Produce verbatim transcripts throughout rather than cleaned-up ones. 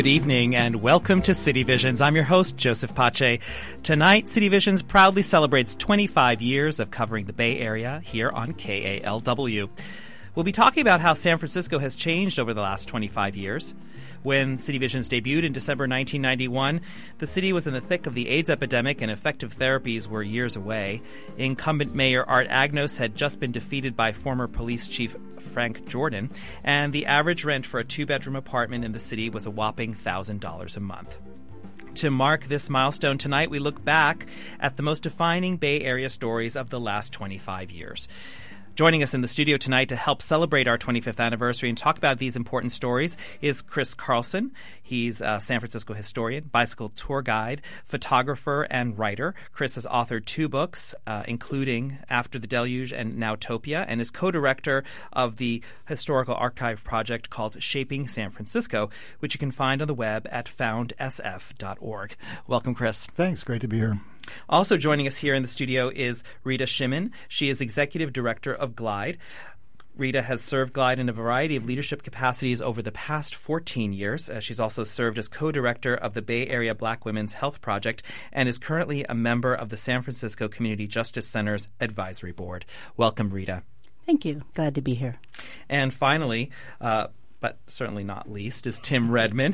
Good evening and welcome to City Visions. I'm your host, Joseph Pache. Tonight, City Visions proudly celebrates twenty-five years of covering the Bay Area here on K A L W. We'll be talking about how San Francisco has changed over the last twenty-five years. When City Visions debuted in December nineteen ninety-one, the city was in the thick of the AIDS epidemic and effective therapies were years away. Incumbent Mayor Art Agnos had just been defeated by former police chief Frank Jordan, and the average rent for a two-bedroom apartment in the city was a whopping one thousand dollars a month. To mark this milestone tonight, we look back at the most defining Bay Area stories of the last twenty-five years. Joining us in the studio tonight to help celebrate our twenty-fifth anniversary and talk about these important stories is Chris Carlson. He's a San Francisco historian, bicycle tour guide, photographer, and writer. Chris has authored two books, uh, including After the Deluge and Nowtopia, and is co-director of the historical archive project called Shaping San Francisco, which you can find on the web at found s f dot org. Welcome, Chris. Thanks. Great to be here. Also joining us here in the studio is Rita Shimon. She is executive director of Glide. Rita has served Glide in a variety of leadership capacities over the past fourteen years. Uh, she's also served as co-director of the Bay Area Black Women's Health Project and is currently a member of the San Francisco Community Justice Center's advisory board. Welcome, Rita. Thank you. Glad to be here. And finally, uh, but certainly not least, is Tim Redman,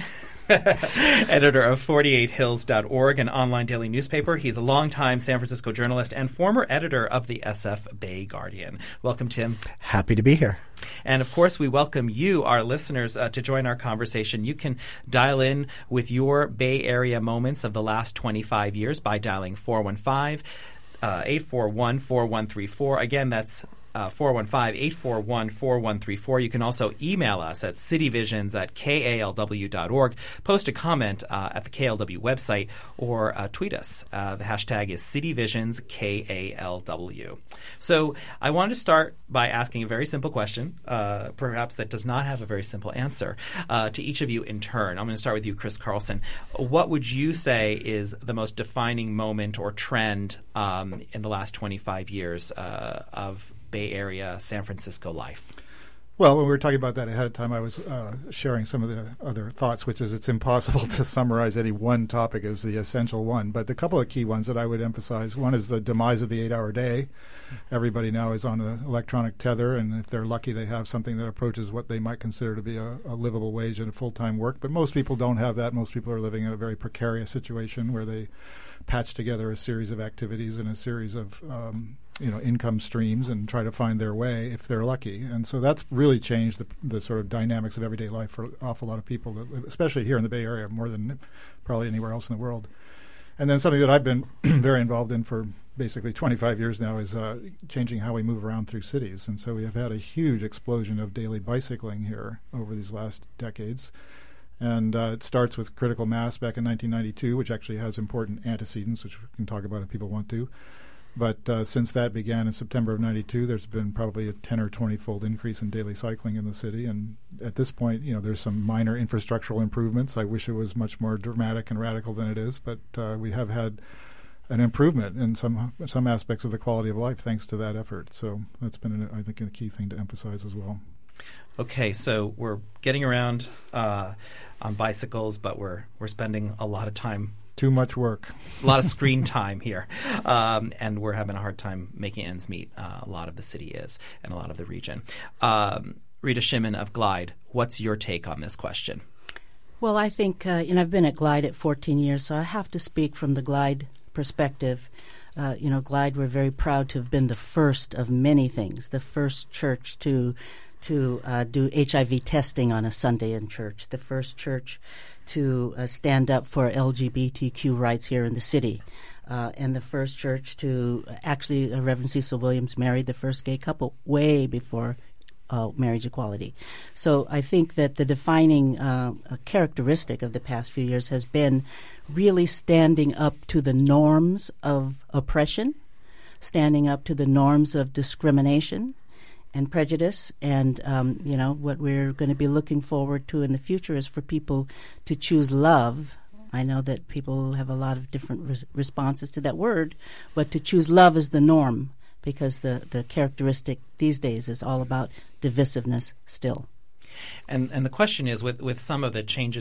editor of forty-eight hills dot org, an online daily newspaper. He's a longtime San Francisco journalist and former editor of the S F Bay Guardian. Welcome, Tim. Happy to be here. And, of course, we welcome you, our listeners, uh, to join our conversation. You can dial in with your Bay Area moments of the last twenty-five years by dialing four one five, eight four one, four one three four. Again, that's Uh, four one five, eight four one, four one three four. You can also email us at cityvisions at k a l w dot org. Post a comment uh, at the K L W website or uh, tweet us. Uh, the hashtag is CityVisionsKALW. So I wanted to start by asking a very simple question, uh, perhaps that does not have a very simple answer, uh, to each of you in turn. I'm going to start with you, Chris Carlson. What would you say is the most defining moment or trend um, in the last twenty-five years uh, of Bay Area, San Francisco life? Well, when we were talking about that ahead of time, I was uh, sharing some of the other thoughts, which is it's impossible to summarize any one topic as the essential one. But the couple of key ones that I would emphasize, one is the demise of the eight-hour day. Everybody now is on an electronic tether, and if they're lucky, they have something that approaches what they might consider to be a, a livable wage and a full-time work. But most people don't have that. Most people are living in a very precarious situation where they patch together a series of activities and a series of um, you know, income streams and try to find their way if they're lucky. And so that's really changed the, the sort of dynamics of everyday life for an awful lot of people, that live, especially here in the Bay Area, more than probably anywhere else in the world. And then something that I've been very involved in for basically twenty-five years now is uh, changing how we move around through cities. And so we have had a huge explosion of daily bicycling here over these last decades. And uh, it starts with critical mass back in nineteen ninety-two, which actually has important antecedents, which we can talk about if people want to. But uh, since that began in September of ninety-two, there's been probably a ten or twenty-fold increase in daily cycling in the city. And at this point, you know, there's some minor infrastructural improvements. I wish it was much more dramatic and radical than it is, but uh, we have had an improvement in some some aspects of the quality of life thanks to that effort. So that's been, an, I think, a key thing to emphasize as well. Okay, so we're getting around uh, on bicycles, but we're we're spending a lot of time. Too much work. A lot of screen time here. Um, and we're having a hard time making ends meet. Uh, a lot of the city is, and a lot of the region. Um, Rita Shimon of Glide, what's your take on this question? Well, I think, uh, you know, I've been at Glide at fourteen years, so I have to speak from the Glide perspective. Uh, you know, Glide, we're very proud to have been the first of many things, the first church to to uh, do H I V testing on a Sunday in church, the first church to uh, stand up for L G B T Q rights here in the city, uh, and the first church to actually, uh, Reverend Cecil Williams married the first gay couple way before uh, marriage equality. So I think that the defining uh, characteristic of the past few years has been really standing up to the norms of oppression, standing up to the norms of discrimination and prejudice. And, um, you know, what we're going to be looking forward to in the future is for people to choose love. I know that people have a lot of different res- responses to that word, but to choose love is the norm, because the, the characteristic these days is all about divisiveness still. And and the question is, with, with some of the changes that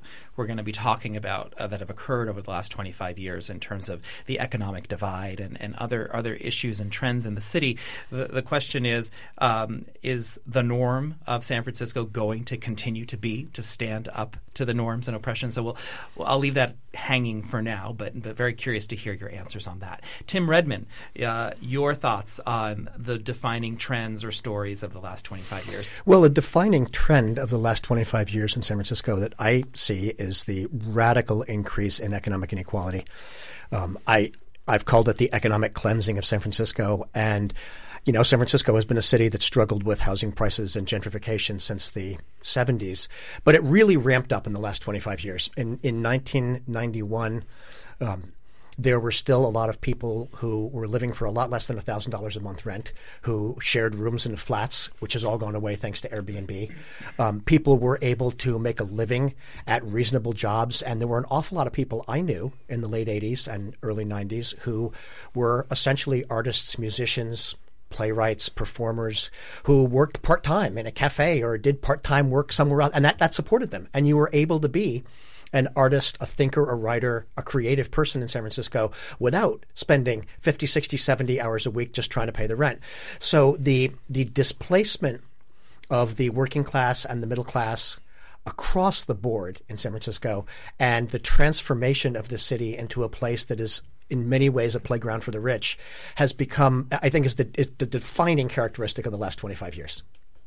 we're going to be talking about uh, that have occurred over the last twenty-five years in terms of the economic divide and, and other other issues and trends in the city. The, the question is, um, is the norm of San Francisco going to continue to be to stand up to the norms and oppression? So we'll, well, I'll leave that hanging for now, but, but very curious to hear your answers on that. Tim Redman, uh, your thoughts on the defining trends or stories of the last twenty-five years? Well, a defining trend of the last twenty-five years in San Francisco that I see is the radical increase in economic inequality. Um, I, I've called it the economic cleansing of San Francisco. And, you know, San Francisco has been a city that struggled with housing prices and gentrification since the seventies, but it really ramped up in the last twenty-five years. In, in nineteen ninety-one, um, there were still a lot of people who were living for a lot less than one thousand dollars a month rent, who shared rooms in flats, which has all gone away thanks to Airbnb. Um, people were able to make a living at reasonable jobs, and there were an awful lot of people I knew in the late eighties and early nineties who were essentially artists, musicians, playwrights, performers who worked part-time in a cafe or did part-time work somewhere else, and that, that supported them. And you were able to be an artist, a thinker, a writer, a creative person in San Francisco without spending fifty, sixty, seventy hours a week just trying to pay the rent. So the the displacement of the working class and the middle class across the board in San Francisco, and the transformation of the city into a place that is in many ways a playground for the rich, has become, I think, is the, is the defining characteristic of the last twenty-five years.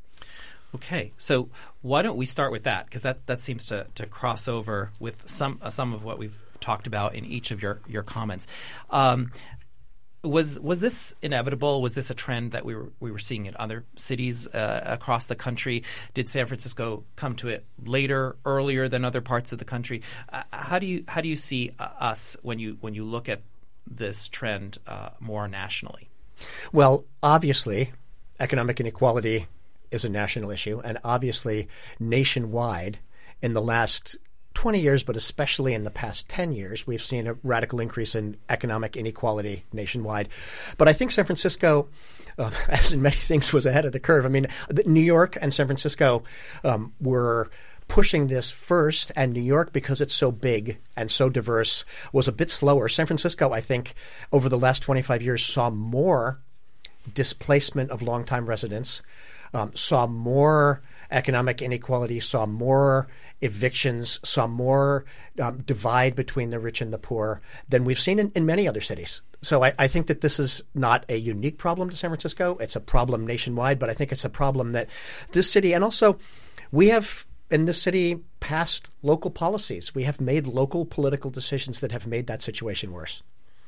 Okay, so why don't we start with that, because that that seems to, to cross over with some uh, some of what we've talked about in each of your your comments. Um, was was this inevitable? Was this a trend that we were we were seeing in other cities uh, across the country? Did San Francisco come to it later, earlier than other parts of the country? Uh, how do you how do you see uh, us when you when you look at this trend uh, more nationally? Well, obviously, economic inequality is a national issue, and obviously nationwide in the last twenty years, but especially in the past ten years, we've seen a radical increase in economic inequality nationwide. But I think San Francisco, uh, as in many things, was ahead of the curve. I mean, New York and San Francisco um, were pushing this first, and New York, because it's so big and so diverse, was a bit slower. San Francisco, I think, over the last twenty-five years, saw more displacement of longtime residents, Um, saw more economic inequality, saw more evictions, saw more um, divide between the rich and the poor than we've seen in, in many other cities. So I, I think that this is not a unique problem to San Francisco. It's a problem nationwide, but I think it's a problem that this city, and also we have in this city passed local policies. We have made local political decisions that have made that situation worse.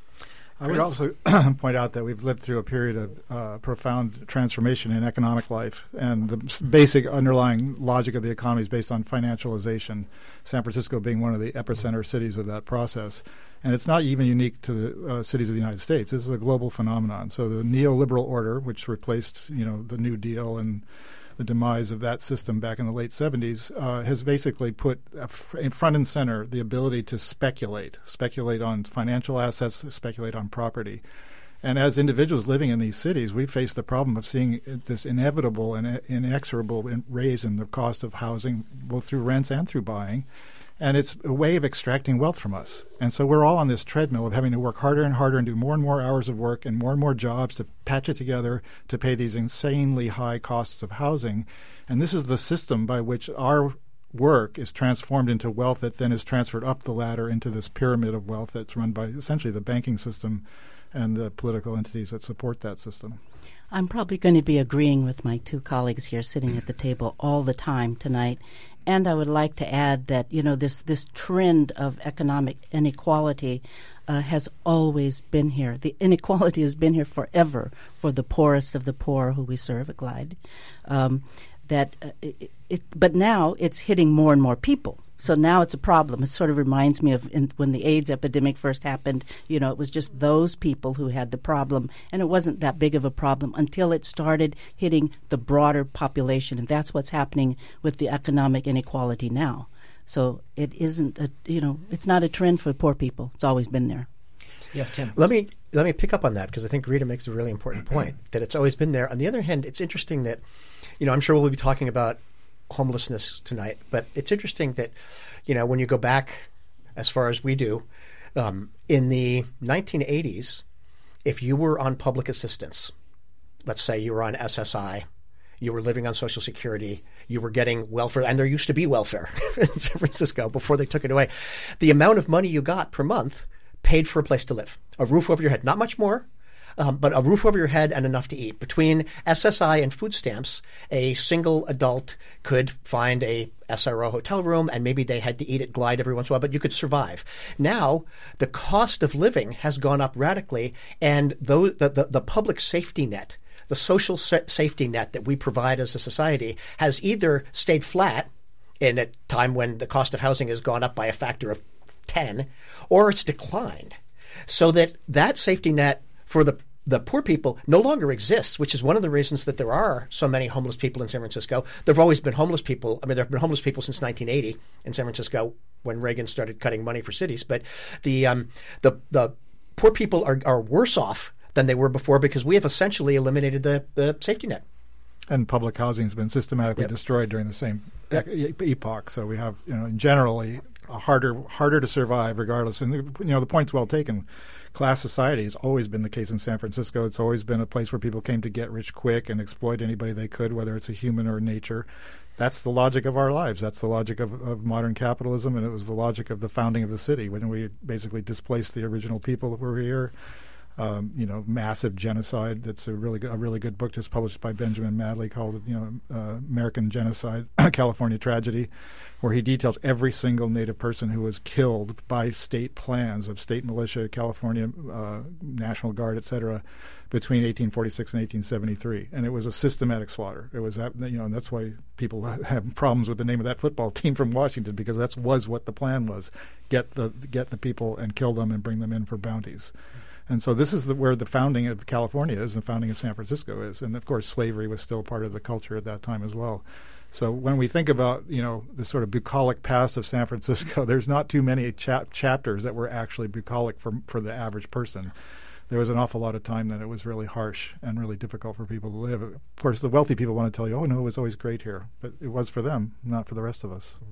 I would also point out that we've lived through a period of uh, profound transformation in economic life, and the basic underlying logic of the economy is based on financialization, San Francisco being one of the epicenter cities of that process. And it's not even unique to the uh, cities of the United States. This is a global phenomenon. So the neoliberal order, which replaced, you know, the New Deal and the demise of that system back in the late seventies, uh, has basically put in front and center the ability to speculate, speculate on financial assets, speculate on property. And as individuals living in these cities, we face the problem of seeing this inevitable and inexorable raise in the cost of housing, both through rents and through buying. And it's a way of extracting wealth from us. And so we're all on this treadmill of having to work harder and harder and do more and more hours of work and more and more jobs to patch it together to pay these insanely high costs of housing. And this is the system by which our work is transformed into wealth that then is transferred up the ladder into this pyramid of wealth that's run by essentially the banking system and the political entities that support that system. I'm probably going to be agreeing with my two colleagues here sitting at the table all the time tonight. And I would like to add that, you know, this, this trend of economic inequality uh, has always been here. The inequality has been here forever for the poorest of the poor who we serve at Glide. Um, that uh, it, it, but now it's hitting more and more people. So now it's a problem. It sort of reminds me of in, when the AIDS epidemic first happened. You know, it was just those people who had the problem, and it wasn't that big of a problem until it started hitting the broader population, and that's what's happening with the economic inequality now. So it isn't, a, you know, it's not a trend for poor people. It's always been there. Yes, Tim. Let me let me pick up on that, because I think Rita makes a really important point, that it's always been there. On the other hand, it's interesting that, you know, I'm sure we'll be talking about homelessness tonight, but it's interesting that, you know, when you go back as far as we do, um, in the nineteen eighties, if you were on public assistance, let's say you were on S S I, you were living on Social Security, you were getting welfare, and there used to be welfare in San Francisco before they took it away. The amount of money you got per month paid for a place to live, a roof over your head, not much more, um, but a roof over your head and enough to eat. Between S S I and food stamps, a single adult could find a S R O hotel room, and maybe they had to eat at Glide every once in a while, but you could survive. Now, the cost of living has gone up radically, and though the, the, the public safety net, the social sa- safety net that we provide as a society has either stayed flat in a time when the cost of housing has gone up by a factor of ten, or it's declined. So that that safety net for the the poor people no longer exists, which is one of the reasons that there are so many homeless people in San Francisco. There have always been homeless people. I mean, there have been homeless people since nineteen eighty in San Francisco when Reagan started cutting money for cities. But the um, the the poor people are, are worse off than they were before because we have essentially eliminated the, the safety net. And public housing has been systematically Yep. destroyed during the same Yep. e- epoch. So we have, you know, generally a harder harder to survive regardless. And, you know, the point's well taken. Class society has always been the case in San Francisco. It's always been a place where people came to get rich quick and exploit anybody they could, whether it's a human or nature. That's the logic of our lives. That's the logic of, of modern capitalism, and it was the logic of the founding of the city when we basically displaced the original people that were here. Um, you know, massive genocide. That's a really good, a really good book just published by Benjamin Madley called, you know, uh, American Genocide, California Tragedy, where he details every single Native person who was killed by state plans of state militia, California uh, National Guard, et cetera, between eighteen forty-six and eighteen seventy-three. And it was a systematic slaughter. It was, you know, and that's why people have problems with the name of that football team from Washington, because that was what the plan was: get the get the people and kill them and bring them in for bounties. And so this is the, where the founding of California is, and the founding of San Francisco is. And, of course, slavery was still part of the culture at that time as well. So when we think about, you know, the sort of bucolic past of San Francisco, there's not too many cha- chapters that were actually bucolic for, for the average person. There was an awful lot of time that it was really harsh and really difficult for people to live. Of course, the wealthy people want to tell you, oh, no, it was always great here. But it was for them, not for the rest of us.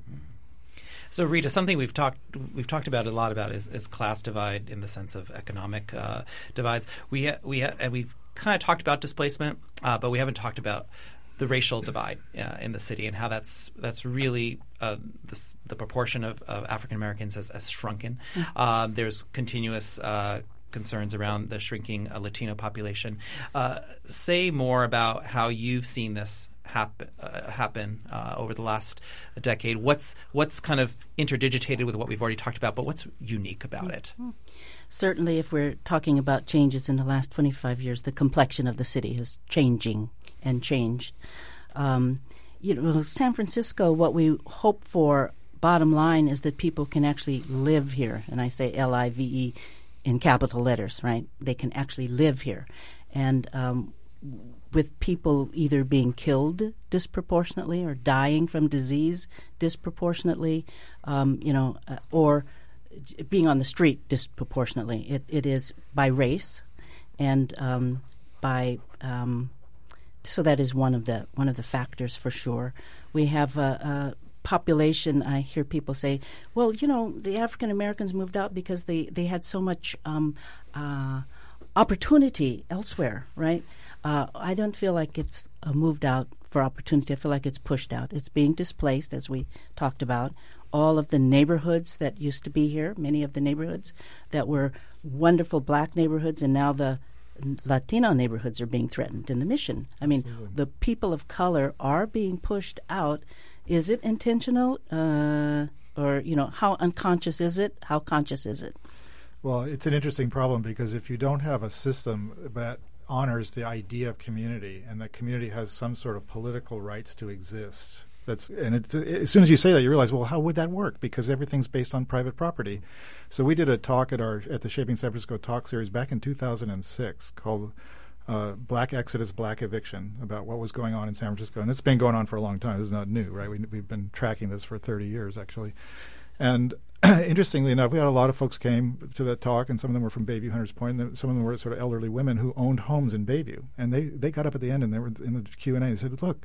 So, Rita, something we've talked we've talked about a lot about is, is class divide in the sense of economic uh, divides. We we and we've kind of talked about displacement, uh, but we haven't talked about the racial divide uh, in the city and how that's that's really uh, this, the proportion of, of African Americans has, has shrunken. Mm-hmm. Uh, there's continuous Uh, concerns around the shrinking uh, Latino population. Uh, say more about how you've seen this happen uh, happen uh, over the last decade. What's what's kind of interdigitated with what we've already talked about, but what's unique about it? Certainly, if we're talking about changes in the last twenty-five years, the complexion of the city is changing and changed. Um, you know, San Francisco, what we hope for, bottom line, is that people can actually live here. And I say L I V E in capital letters, right? They can actually live here. And um, with people either being killed disproportionately or dying from disease disproportionately, um, you know, uh, or being on the street disproportionately. It, it is by race, and um, by um, so that is one of the one of the factors for sure. We have a, a population. I hear people say, "Well, you know, the African Americans moved out because they they had so much um, uh, opportunity elsewhere, right?" Uh, I don't feel like it's uh, moved out for opportunity. I feel like it's pushed out. It's being displaced, as we talked about. All of the neighborhoods that used to be here, many of the neighborhoods that were wonderful black neighborhoods, and now the Latino neighborhoods are being threatened in the Mission. I mean, Absolutely. The people of color are being pushed out. Is it intentional? Uh, or, you know, how unconscious is it? How conscious is it? Well, it's an interesting problem because if you don't have a system that honors the idea of community and that community has some sort of political rights to exist, that's and it's, as soon as you say that, you realize, well, how would that work? Because everything's based on private property. So we did a talk at our at the Shaping San Francisco talk series back in two thousand six called uh, Black Exodus, Black Eviction, about what was going on in San Francisco. And it's been going on for a long time. This is not new, right? We, we've been tracking this for thirty years, actually. And interestingly enough, we had a lot of folks came to that talk, and some of them were from Bayview Hunters Point, and some of them were sort of elderly women who owned homes in Bayview. And they, they got up at the end, and they were in the Q and A and said, look,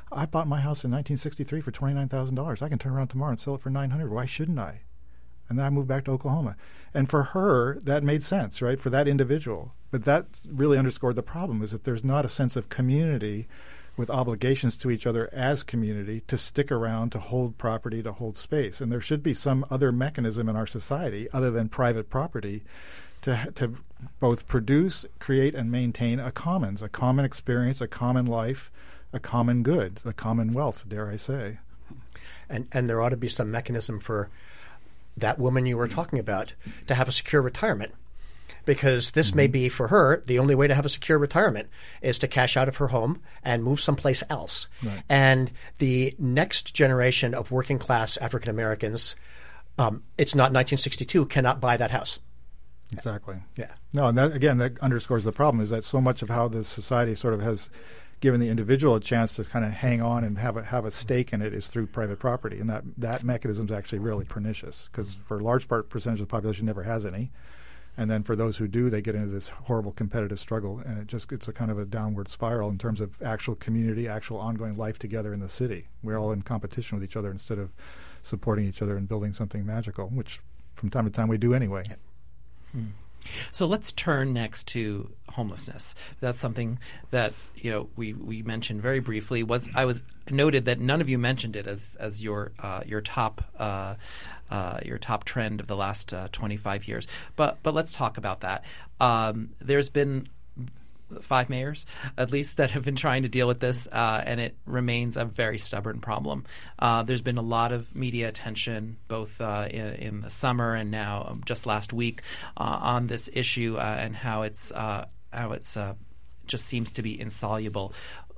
I bought my house in nineteen sixty-three for twenty-nine thousand dollars. I can turn around tomorrow and sell it for nine hundred dollars. Why shouldn't I? And then I moved back to Oklahoma. And for her, that made sense, right, for that individual. But that really underscored the problem, is that there's not a sense of community with obligations to each other as community to stick around, to hold property, to hold space. And there should be some other mechanism in our society other than private property to to both produce, create, and maintain a commons, a common experience, a common life, a common good, a common wealth, dare I say. And and there ought to be some mechanism for that woman you were talking about to have a secure retirement, because this mm-hmm. may be for her the only way to have a secure retirement is to cash out of her home and move someplace else. Right. And the next generation of working class African Americans, um, it's not nineteen sixty-two, cannot buy that house. Exactly. Yeah. No, and that, again, that underscores the problem, is that so much of how this society sort of has given the individual a chance to kind of hang on and have a have a stake in it is through private property, and that that mechanism is actually really pernicious, because for a large part percentage of the population never has any, and then for those who do, they get into this horrible competitive struggle, and it just it's a kind of a downward spiral in terms of actual community, actual ongoing life together in the city. We're all in competition with each other instead of supporting each other and building something magical, which from time to time we do anyway. Yeah. Hmm. So let's turn next to homelessness. That's something that you know we, we mentioned very briefly. Was I was noted that none of you mentioned it as as your uh, your top uh, uh, your top trend of the last uh, twenty-five years. But but let's talk about that. Um, there's been five mayors, at least, that have been trying to deal with this, uh, and it remains a very stubborn problem. Uh, there's been a lot of media attention, both uh, in, in the summer and now um, just last week, uh, on this issue uh, and how it's uh, how it's uh, just seems to be insoluble.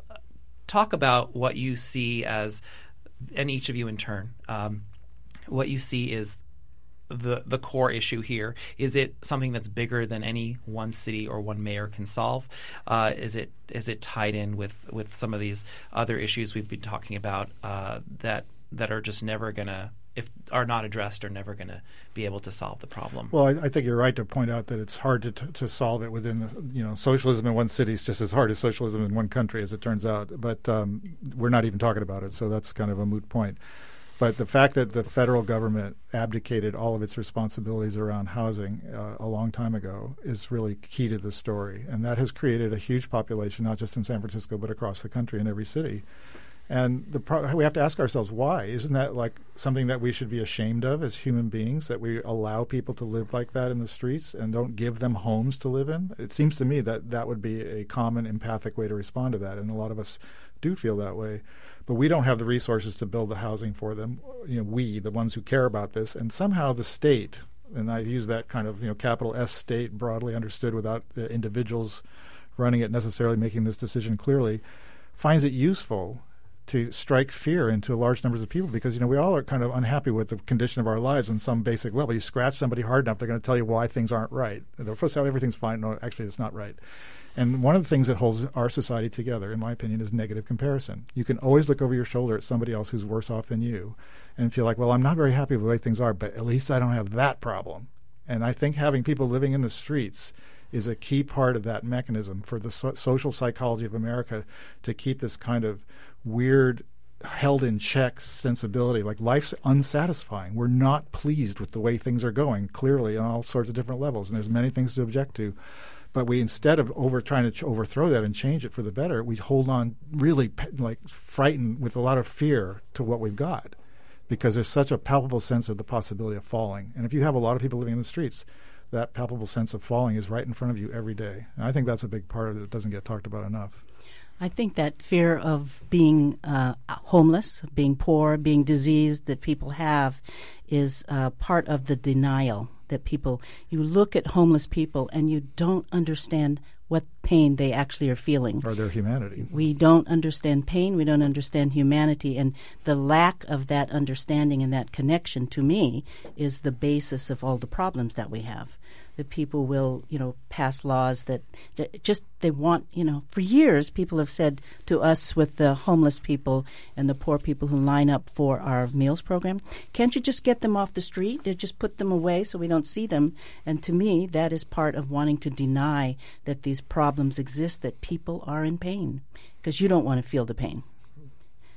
Talk about what you see as, and each of you in turn, um, what you see is the the core issue here. Is it something that's bigger than any one city or one mayor can solve? Uh, is it is it tied in with, with some of these other issues we've been talking about uh, that that are just never going to, if are not addressed, are never going to be able to solve the problem? Well, I, I think you're right to point out that it's hard to to, to solve it within, you know, socialism in one city is just as hard as socialism in one country, as it turns out. But um, we're not even talking about it, so that's kind of a moot point. But the fact that the federal government abdicated all of its responsibilities around housing uh, a long time ago is really key to the story. And that has created a huge population, not just in San Francisco, but across the country in every city. And the pro- we have to ask ourselves, why? Isn't that like something that we should be ashamed of as human beings, that we allow people to live like that in the streets and don't give them homes to live in? It seems to me that that would be a common empathic way to respond to that. And a lot of us do feel that way. But we don't have the resources to build the housing for them. You know, we, the ones who care about this, and somehow the state, and I use that kind of, you know, capital S state broadly understood without the individuals running it necessarily making this decision clearly, finds it useful to strike fear into large numbers of people, because, you know, we all are kind of unhappy with the condition of our lives on some basic level. You scratch somebody hard enough, they're going to tell you why things aren't right. They'll first say everything's fine. No, actually, it's not right. And one of the things that holds our society together, in my opinion, is negative comparison. You can always look over your shoulder at somebody else who's worse off than you and feel like, well, I'm not very happy with the way things are, but at least I don't have that problem. And I think having people living in the streets is a key part of that mechanism for the so- social psychology of America to keep this kind of weird, held in check sensibility. Like, life's unsatisfying. We're not pleased with the way things are going, clearly, on all sorts of different levels, and there's many things to object to. But we, instead of over trying to ch- overthrow that and change it for the better, we hold on really pe- like frightened with a lot of fear to what we've got, because there's such a palpable sense of the possibility of falling. And if you have a lot of people living in the streets, that palpable sense of falling is right in front of you every day. And I think that's a big part of it that doesn't get talked about enough. I think that fear of being uh, homeless, being poor, being diseased that people have is uh, part of the denial that people, you look at homeless people and you don't understand what pain they actually are feeling. Or their humanity. We don't understand pain. We don't understand humanity. And the lack of that understanding and that connection, to me, is the basis of all the problems that we have. That people will, you know, pass laws that just, they want, you know, for years people have said to us with the homeless people and the poor people who line up for our meals program, can't you just get them off the street? Just put them away so we don't see them. And to me, that is part of wanting to deny that these problems exist, that people are in pain, because you don't want to feel the pain.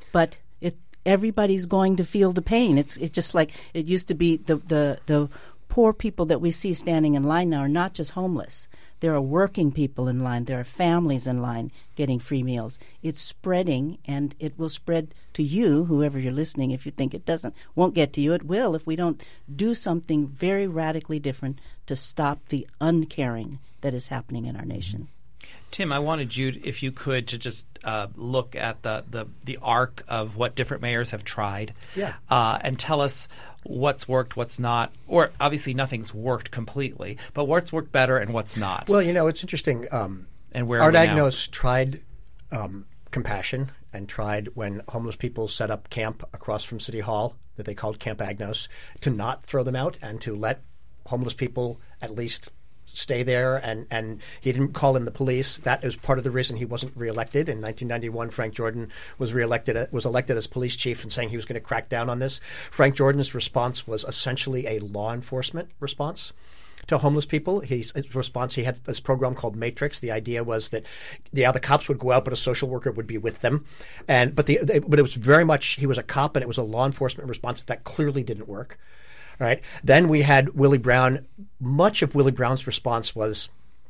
but it everybody's going to feel the pain. It's it's just like it used to be. The the the poor people that we see standing in line now are not just homeless. There are working people in line. There are families in line getting free meals. It's spreading, and it will spread to you, whoever you're listening. If you think it doesn't, won't get to you, it will if we don't do something very radically different to stop the uncaring that is happening in our nation. Tim, I wanted you, if you could, to just uh, look at the, the, the arc of what different mayors have tried yeah. uh, and tell us what's worked, what's not, or obviously nothing's worked completely, but what's worked better and what's not. Well, you know, it's interesting. Um, and where Art are we now? Agnos tried um, compassion and tried when homeless people set up camp across from City Hall that they called Camp Agnos to not throw them out and to let homeless people at least stay there, and, and he didn't call in the police. That is part of the reason he wasn't reelected. In nineteen ninety-one, Frank Jordan was reelected, was elected as police chief and saying he was going to crack down on this. Frank Jordan's response was essentially a law enforcement response to homeless people. His, his response, he had this program called Matrix. The idea was that yeah, the cops would go out, but a social worker would be with them. And but the, the but it was very much, he was a cop and it was a law enforcement response that clearly didn't work. Right. Then we had Willie Brown. Much of Willie Brown's response was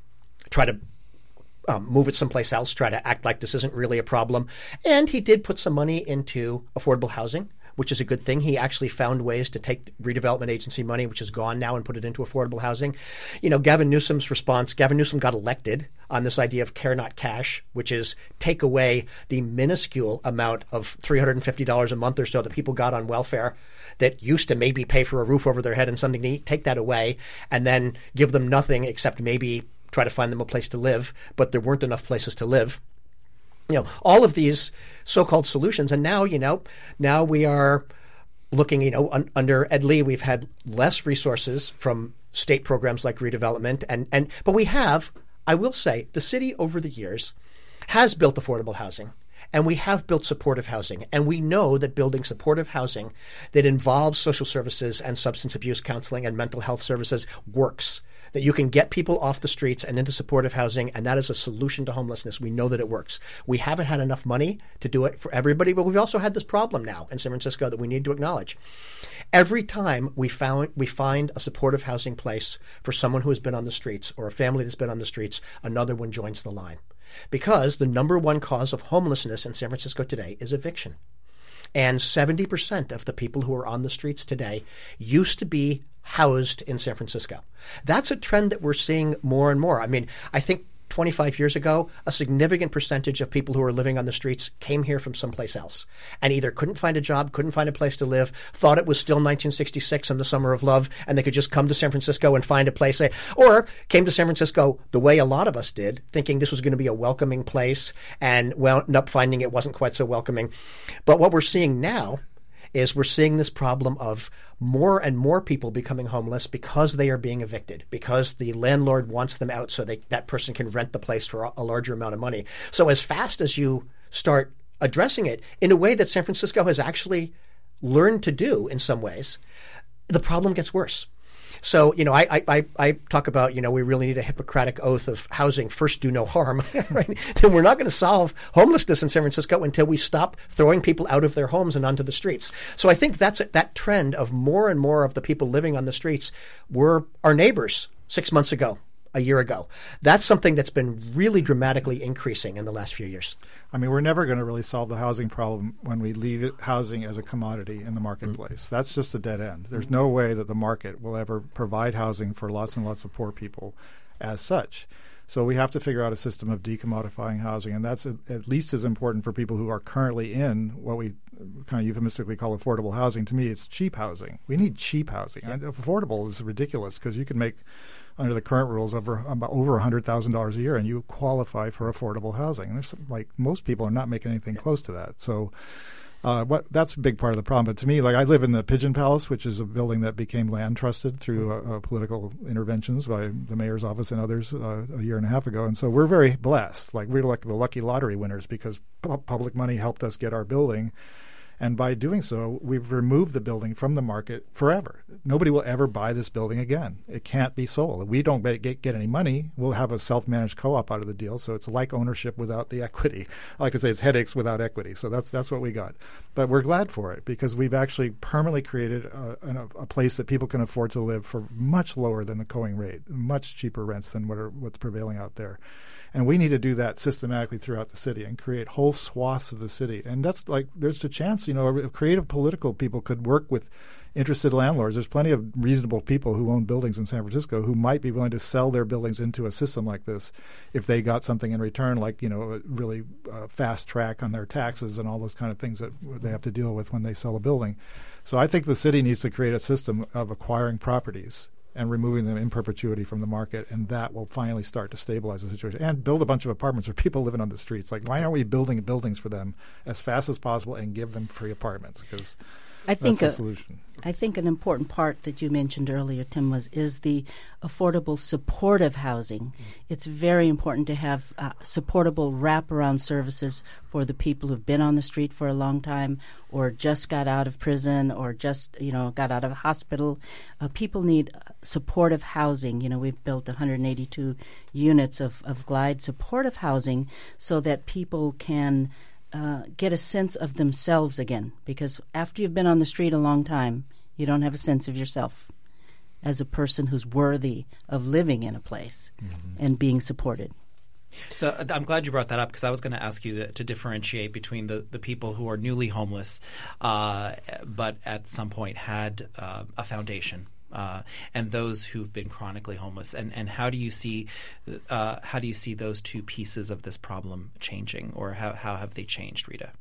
try to um, move it someplace else, try to act like this isn't really a problem. And he did put some money into affordable housing, which is a good thing. He actually found ways to take redevelopment agency money, which is gone now, and put it into affordable housing. You know, Gavin Newsom's response, Gavin Newsom got elected on this idea of care, not cash, which is take away the minuscule amount of three hundred fifty dollars a month or so that people got on welfare that used to maybe pay for a roof over their head and something to eat, take that away, and then give them nothing except maybe try to find them a place to live. But there weren't enough places to live. You know, all of these so-called solutions. And now, you know, now we are looking, you know, un- under Ed Lee, we've had less resources from state programs like redevelopment. And, and but we have, I will say, the city over the years has built affordable housing. And we have built supportive housing. And we know that building supportive housing that involves social services and substance abuse counseling and mental health services works. That you can get people off the streets and into supportive housing, and that is a solution to homelessness. We know that it works. We haven't had enough money to do it for everybody, but we've also had this problem now in San Francisco that we need to acknowledge. Every time we found we find a supportive housing place for someone who has been on the streets or a family that's been on the streets, another one joins the line. Because the number one cause of homelessness in San Francisco today is eviction. And seventy percent of the people who are on the streets today used to be housed in San Francisco. That's a trend that we're seeing more and more. I mean, I think twenty-five years ago, a significant percentage of people who were living on the streets came here from someplace else and either couldn't find a job, couldn't find a place to live, thought it was still nineteen sixty-six and the summer of love, and they could just come to San Francisco and find a place, or came to San Francisco the way a lot of us did, thinking this was going to be a welcoming place, and wound up finding it wasn't quite so welcoming. But what we're seeing now is we're seeing this problem of more and more people becoming homeless because they are being evicted, because the landlord wants them out so they, that person can rent the place for a, a larger amount of money. So as fast as you start addressing it in a way that San Francisco has actually learned to do in some ways, the problem gets worse. So, you know, I, I, I talk about, you know, we really need a Hippocratic oath of housing, first do no harm, right? Then we're not going to solve homelessness in San Francisco until we stop throwing people out of their homes and onto the streets. So I think that's that trend of more and more of the people living on the streets were our neighbors six months ago, a year ago. That's something that's been really dramatically increasing in the last few years. I mean, we're never going to really solve the housing problem when we leave it, housing as a commodity in the marketplace. Mm-hmm. That's just a dead end. There's no way that the market will ever provide housing for lots and lots of poor people as such. So we have to figure out a system of decommodifying housing, and that's a, at least as important for people who are currently in what we kind of euphemistically call affordable housing. To me, it's cheap housing. We need cheap housing. Yeah. And affordable is ridiculous because you can make, under the current rules, over about over one hundred thousand dollars a year, and you qualify for affordable housing. And there's like most people are not making anything close to that. So uh, what that's a big part of the problem. But to me, like I live in the Pigeon Palace, which is a building that became land trusted through uh, uh, political interventions by the mayor's office and others uh, a year and a half ago. And so we're very blessed. Like we're like the lucky lottery winners because pu- public money helped us get our building. And by doing so, we've removed the building from the market forever. Nobody will ever buy this building again. It can't be sold. We don't get, get any money. We'll have a self-managed co-op out of the deal. So it's like ownership without the equity. Like I say, it's headaches without equity. So that's that's what we got. But we're glad for it because we've actually permanently created a, a, a place that people can afford to live for much lower than the going rate, much cheaper rents than what are, what's prevailing out there. And we need to do that systematically throughout the city and create whole swaths of the city. And that's like, there's a chance, you know, creative political people could work with interested landlords. There's plenty of reasonable people who own buildings in San Francisco who might be willing to sell their buildings into a system like this if they got something in return, like, you know, a really uh, fast track on their taxes and all those kind of things that they have to deal with when they sell a building. So I think the city needs to create a system of acquiring properties and removing them in perpetuity from the market, and that will finally start to stabilize the situation and build a bunch of apartments for people living on the streets. Like, why aren't we building buildings for them as fast as possible and give them free apartments? Because I think that's the a, solution. I think an important part that you mentioned earlier, Tim, was is the affordable supportive housing. Mm-hmm. It's very important to have uh, supportable wraparound services for the people who've been on the street for a long time or just got out of prison or just, you know, got out of a hospital. Uh, people need supportive housing. You know, we've built one hundred eighty-two units of, of Glide supportive housing so that people can Uh, get a sense of themselves again, because after you've been on the street a long time, you don't have a sense of yourself as a person who's worthy of living in a place mm-hmm. and being supported. So uh, I'm glad you brought that up because I was going to ask you the, to differentiate between the, the people who are newly homeless uh, but at some point had uh, a foundation. Uh, and those who've been chronically homeless, and, and how do you see uh, how do you see those two pieces of this problem changing, or how how have they changed, Rita?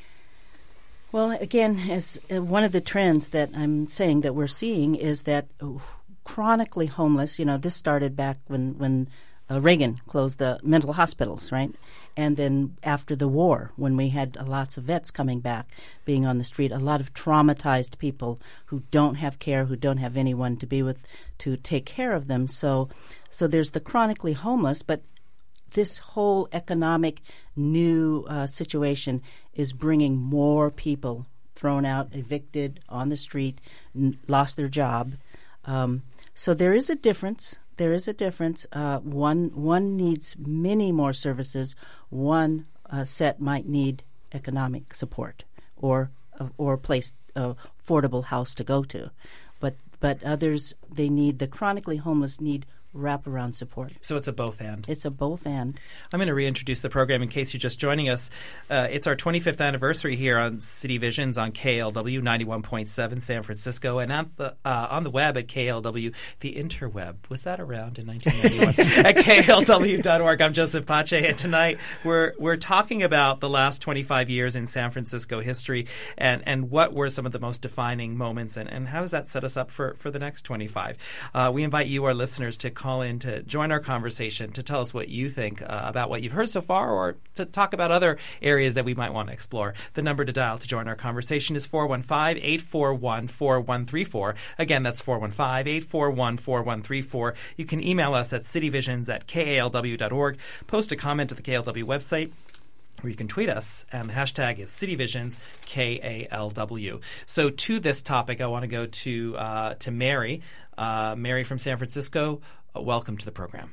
Well, again, as uh, one of the trends that I'm saying that we're seeing is that uh, chronically homeless. You know, this started back when when uh, Reagan closed the mental hospitals, right? And then after the war, when we had uh, lots of vets coming back, being on the street, a lot of traumatized people who don't have care, who don't have anyone to be with to take care of them. So, so there's the chronically homeless, but this whole economic new uh, situation is bringing more people thrown out, evicted, on the street, n- lost their job. Um, so there is a difference. There is a difference. Uh, one one needs many more services. One uh, set might need economic support or uh, or a place, uh, affordable house to go to, but but others, they need, the chronically homeless need wraparound support. So it's a both and. It's a both and. I'm going to reintroduce the program in case you're just joining us. Uh, it's our twenty-fifth anniversary here on City Visions on K L W ninety-one point seven San Francisco, and at the, uh, on the web at K L W, the interweb. Was that around in nineteen ninety-one? At K L W dot org. I'm Joseph Pace, and tonight we're we're talking about the last twenty-five years in San Francisco history and, and what were some of the most defining moments, and, and how does that set us up for, for the next twenty-five? Uh, we invite you, our listeners, to call in to join our conversation, to tell us what you think uh, about what you've heard so far, or to talk about other areas that we might want to explore. The number to dial to join our conversation is four one five, eight four one, four one three four. Again, that's four one five, eight four one, four one three four. You can email us at cityvisions at K A L W dot org. Post a comment to the K L W website, or you can tweet us, and the hashtag is CityVisions K A L W. So to this topic, I want to go to uh, to Mary. Uh, Mary from San Francisco, uh, welcome to the program.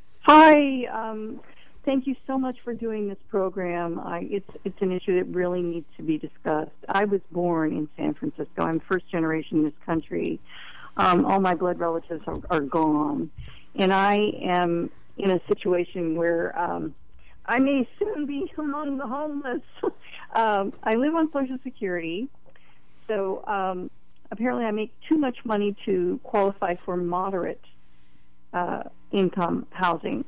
Hi. Um, thank you so much for doing this program. I, it's it's an issue that really needs to be discussed. I was born in San Francisco. I'm first generation in this country. Um, all my blood relatives are, are gone. And I am in a situation where um, I may soon be among the homeless. um, I live on Social Security, so um, apparently I make too much money to qualify for moderate uh, income housing.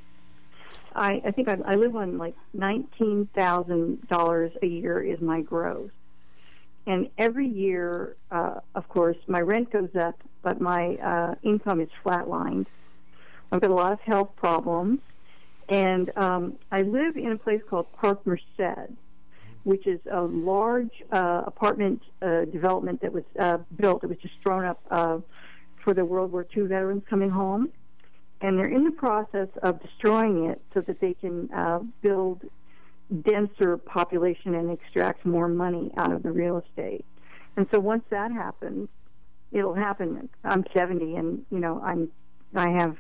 I, I think I, I live on like nineteen thousand dollars a year is my gross. And every year, uh, of course, my rent goes up, but my uh, income is flatlined. I've got a lot of health problems. And um, I live in a place called Park Merced, which is a large uh, apartment uh, development that was uh, built. It was just thrown up uh, for the World War Two veterans coming home. And they're in the process of destroying it so that they can uh, build denser population and extracts more money out of the real estate. And so once that happens, it'll happen. I'm seventy, and you know, I'm I have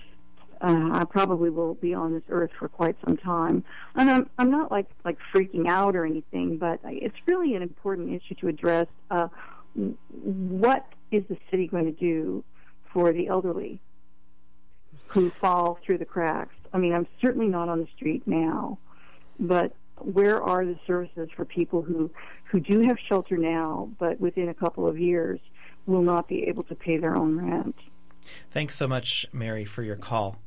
uh, I probably will be on this earth for quite some time. And I'm I'm not like like freaking out or anything, but it's really an important issue to address. Uh, what is the city going to do for the elderly who fall through the cracks? I mean, I'm certainly not on the street now, but where are the services for people who, who do have shelter now, but within a couple of years will not be able to pay their own rent? Thanks so much, Mary, for your call.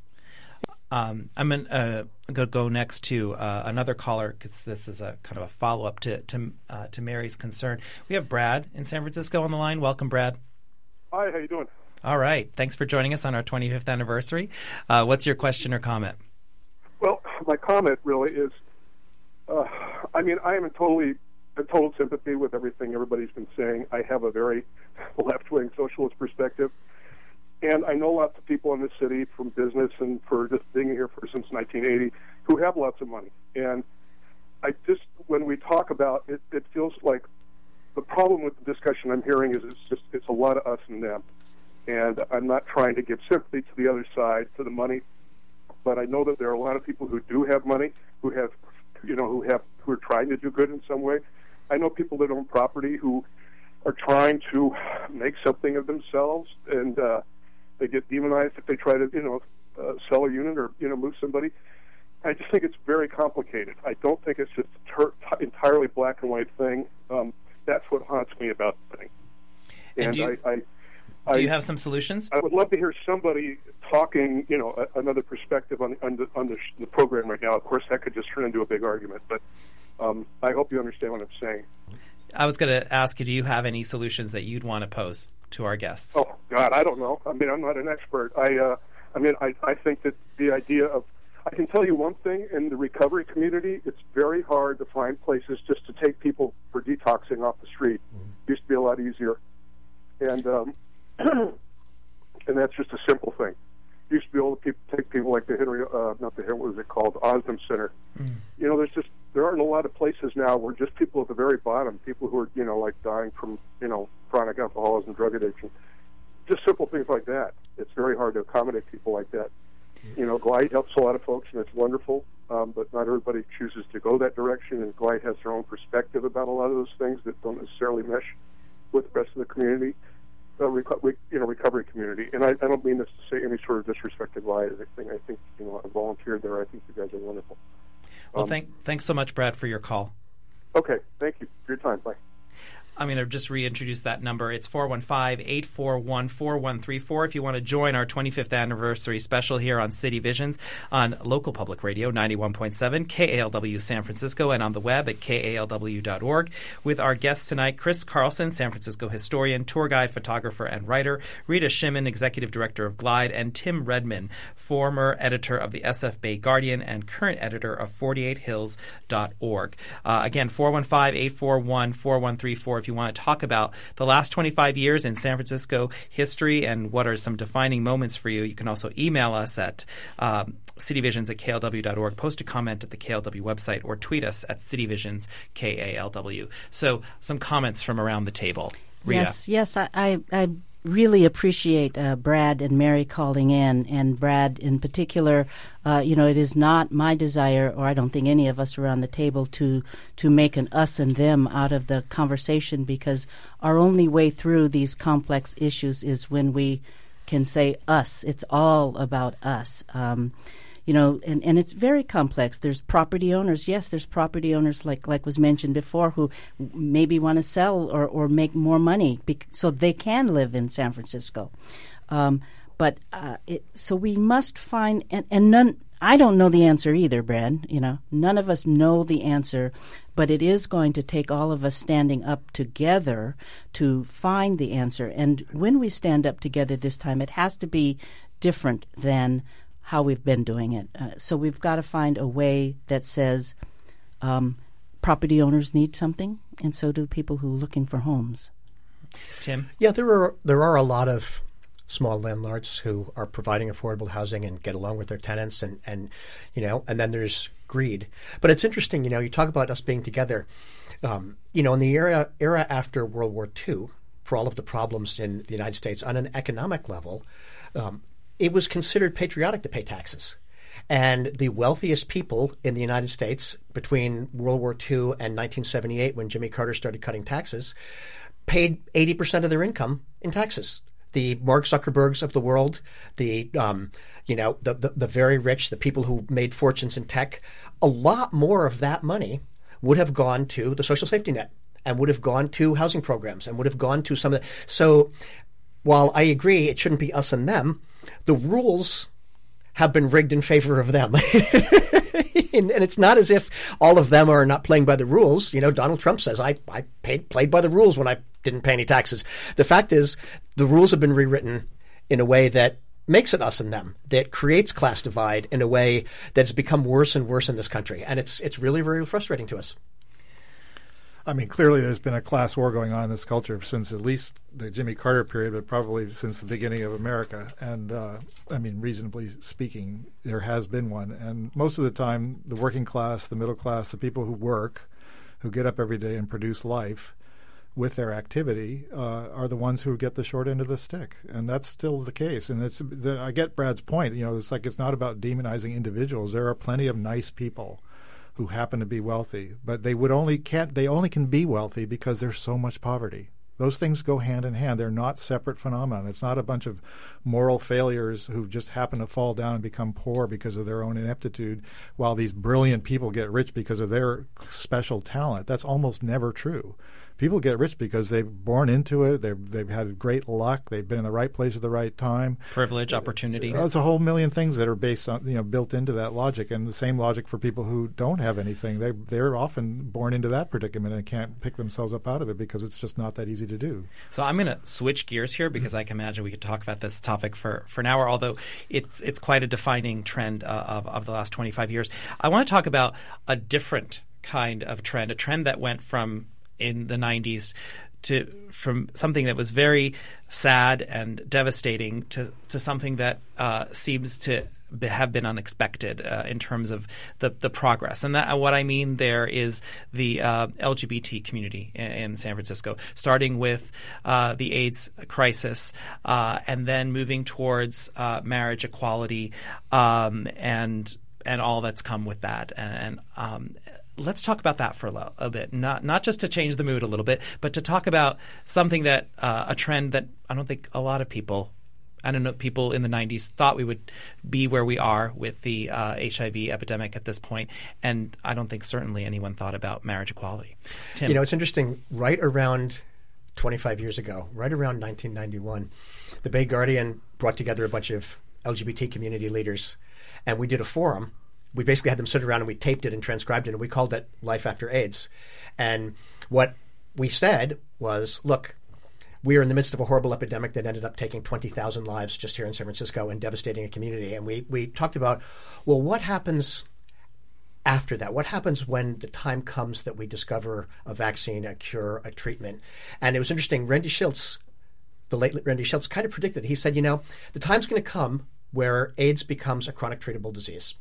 Um, I'm going uh, to go next to uh, another caller because this is a kind of a follow-up to to, uh, to Mary's concern. We have Brad in San Francisco on the line. Welcome, Brad. Hi, how you doing? All right. Thanks for joining us on our twenty-fifth anniversary. Uh, what's your question or comment? Well, my comment really is, uh, I mean, I am in totally in total sympathy with everything everybody's been saying. I have a very left-wing socialist perspective. And I know lots of people in the city from business and for just being here for since nineteen eighty who have lots of money. And I just, when we talk about it, it feels like the problem with the discussion I'm hearing is it's just, it's a lot of us and them. And I'm not trying to give sympathy to the other side, to the money, but I know that there are a lot of people who do have money, who have, you know, who have, who are trying to do good in some way. I know people that own property who are trying to make something of themselves, and, uh, they get demonized if they try to, you know, uh, sell a unit or, you know, move somebody. I just think it's very complicated. I don't think it's just a ter- t- entirely black and white thing. Um, that's what haunts me about the thing. And, and do, you, I, I, do I, you have some solutions? I would love to hear somebody talking, you know, a, another perspective on, on, the, on the, sh- the program right now. Of course, that could just turn into a big argument, but um, I hope you understand what I'm saying. I was going to ask you, do you have any solutions that you'd want to pose to our guests? Oh, God, I don't know. I mean, I'm not an expert. I, uh, I mean, I, I think that the idea of, I can tell you one thing, in the recovery community, it's very hard to find places just to take people for detoxing off the street. Mm-hmm. It used to be a lot easier. And um, and that's just a simple thing. It used to be able to people, take people like the Henry, uh, not the Henry, what was it called, Osdom Center. Mm-hmm. You know, there's just, there aren't a lot of places now where just people at the very bottom, people who are, you know, like dying from, you know, chronic alcoholism, drug addiction, just simple things like that. It's very hard to accommodate people like that. You know, Glide helps a lot of folks, and it's wonderful, um, but not everybody chooses to go that direction, and Glide has their own perspective about a lot of those things that don't necessarily mesh with the rest of the community, uh, reco- re- you know, recovery community. And I, I don't mean this to say any sort of disrespect to Glide or anything. I think, you know, I volunteered there. I think you guys are wonderful. Well, um, thank, thanks so much, Brad, for your call. Okay, thank you for your time. Bye. I'm going to just reintroduce that number. It's four one five, eight four one, four one three four if you want to join our twenty-fifth anniversary special here on City Visions on local public radio ninety-one point seven K A L W San Francisco and on the web at K A L W dot org with our guests tonight, Chris Carlson, San Francisco historian, tour guide, photographer, and writer, Rita Shimon, executive director of Glide, and Tim Redman, former editor of the S F Bay Guardian and current editor of forty-eight hills dot org. Uh, again, four one five, eight four one, four one three four if you want to talk about the last twenty-five years in San Francisco history and what are some defining moments for you. You can also email us at um, cityvisions at K L W dot org, post a comment at the K L W website, or tweet us at cityvisions K A L W. So some comments from around the table. Rita. Yes, yes, I, I, I really appreciate uh, Brad and Mary calling in, and Brad in particular. Uh, you know, it is not my desire, or I don't think any of us around the table, to to make an us and them out of the conversation, because our only way through these complex issues is when we can say us. It's all about us. Um, You know, and, and it's very complex. There's property owners. Yes, there's property owners, like like was mentioned before, who maybe want to sell or, or make more money bec- so they can live in San Francisco. Um, but uh, it, so we must find, and, and none, I don't know the answer either, Brad. You know, none of us know the answer, but it is going to take all of us standing up together to find the answer. And when we stand up together this time, it has to be different than how we've been doing it. Uh, so we've got to find a way that says um, property owners need something, and so do people who are looking for homes. Tim? Yeah, there are there are a lot of small landlords who are providing affordable housing and get along with their tenants, and, and you know, and then there's greed. But it's interesting, you know, you talk about us being together. Um, you know, in the era era after World War Two, for all of the problems in the United States on an economic level, um, it was considered patriotic to pay taxes. And the wealthiest people in the United States between World War Two and nineteen seventy-eight, when Jimmy Carter started cutting taxes, paid eighty percent of their income in taxes. The Mark Zuckerbergs of the world, the um, you know the, the the very rich, the people who made fortunes in tech, a lot more of that money would have gone to the social safety net and would have gone to housing programs and would have gone to some of the. So while I agree it shouldn't be us and them, the rules have been rigged in favor of them. and, and it's not as if all of them are not playing by the rules. You know, Donald Trump says, I, I paid, played by the rules when I didn't pay any taxes. The fact is, the rules have been rewritten in a way that makes it us and them, that creates class divide in a way that's become worse and worse in this country. And it's it's really, very frustrating to us. I mean, clearly there's been a class war going on in this culture since at least the Jimmy Carter period, but probably since the beginning of America. And, uh, I mean, reasonably speaking, there has been one. And most of the time, the working class, the middle class, the people who work, who get up every day and produce life with their activity, uh, are the ones who get the short end of the stick. And that's still the case. And it's the, I get Brad's point. You know, it's like it's not about demonizing individuals. There are plenty of nice people who happen to be wealthy, but they would only can't they only can be wealthy because there's so much poverty. Those things go hand in hand. They're not separate phenomena. It's not a bunch of moral failures who just happen to fall down and become poor because of their own ineptitude, while these brilliant people get rich because of their special talent. That's almost never true. People get rich because they've born into it. They've, they've had great luck. They've been in the right place at the right time. Privilege, opportunity. There's a whole million things that are based on, you know, built into that logic. And the same logic for people who don't have anything. They, they're often born into that predicament and can't pick themselves up out of it because it's just not that easy to do. So I'm going to switch gears here because I can imagine we could talk about this topic for, for an hour, although it's it's quite a defining trend uh, of, of the last twenty-five years. I want to talk about a different kind of trend, a trend that went from in the nineties to from something that was very sad and devastating to, to something that uh, seems to be, have been unexpected uh, in terms of the, the progress. And that, what I mean there is the uh, L G B T community in, in San Francisco, starting with uh, the AIDS crisis uh, and then moving towards uh, marriage equality um, and and all that's come with that. And, and um, let's talk about that for a, lo- a bit, not not just to change the mood a little bit, but to talk about something that uh, a trend that I don't think a lot of people, I don't know, people in the nineties thought we would be where we are with the uh, H I V epidemic at this point, and I don't think certainly anyone thought about marriage equality. Tim. You know, it's interesting. Right around twenty-five years ago, right around nineteen ninety-one, the Bay Guardian brought together a bunch of L G B T community leaders, and we did a forum. We basically had them sit around and we taped it and transcribed it, and we called it Life After AIDS. And what we said was, look, we are in the midst of a horrible epidemic that ended up taking twenty thousand lives just here in San Francisco and devastating a community. And we, we talked about, well, what happens after that? What happens when the time comes that we discover a vaccine, a cure, a treatment? And it was interesting. Randy Shilts, the late Randy Shilts, kind of predicted. He said, you know, the time's going to come where AIDS becomes a chronic treatable disease,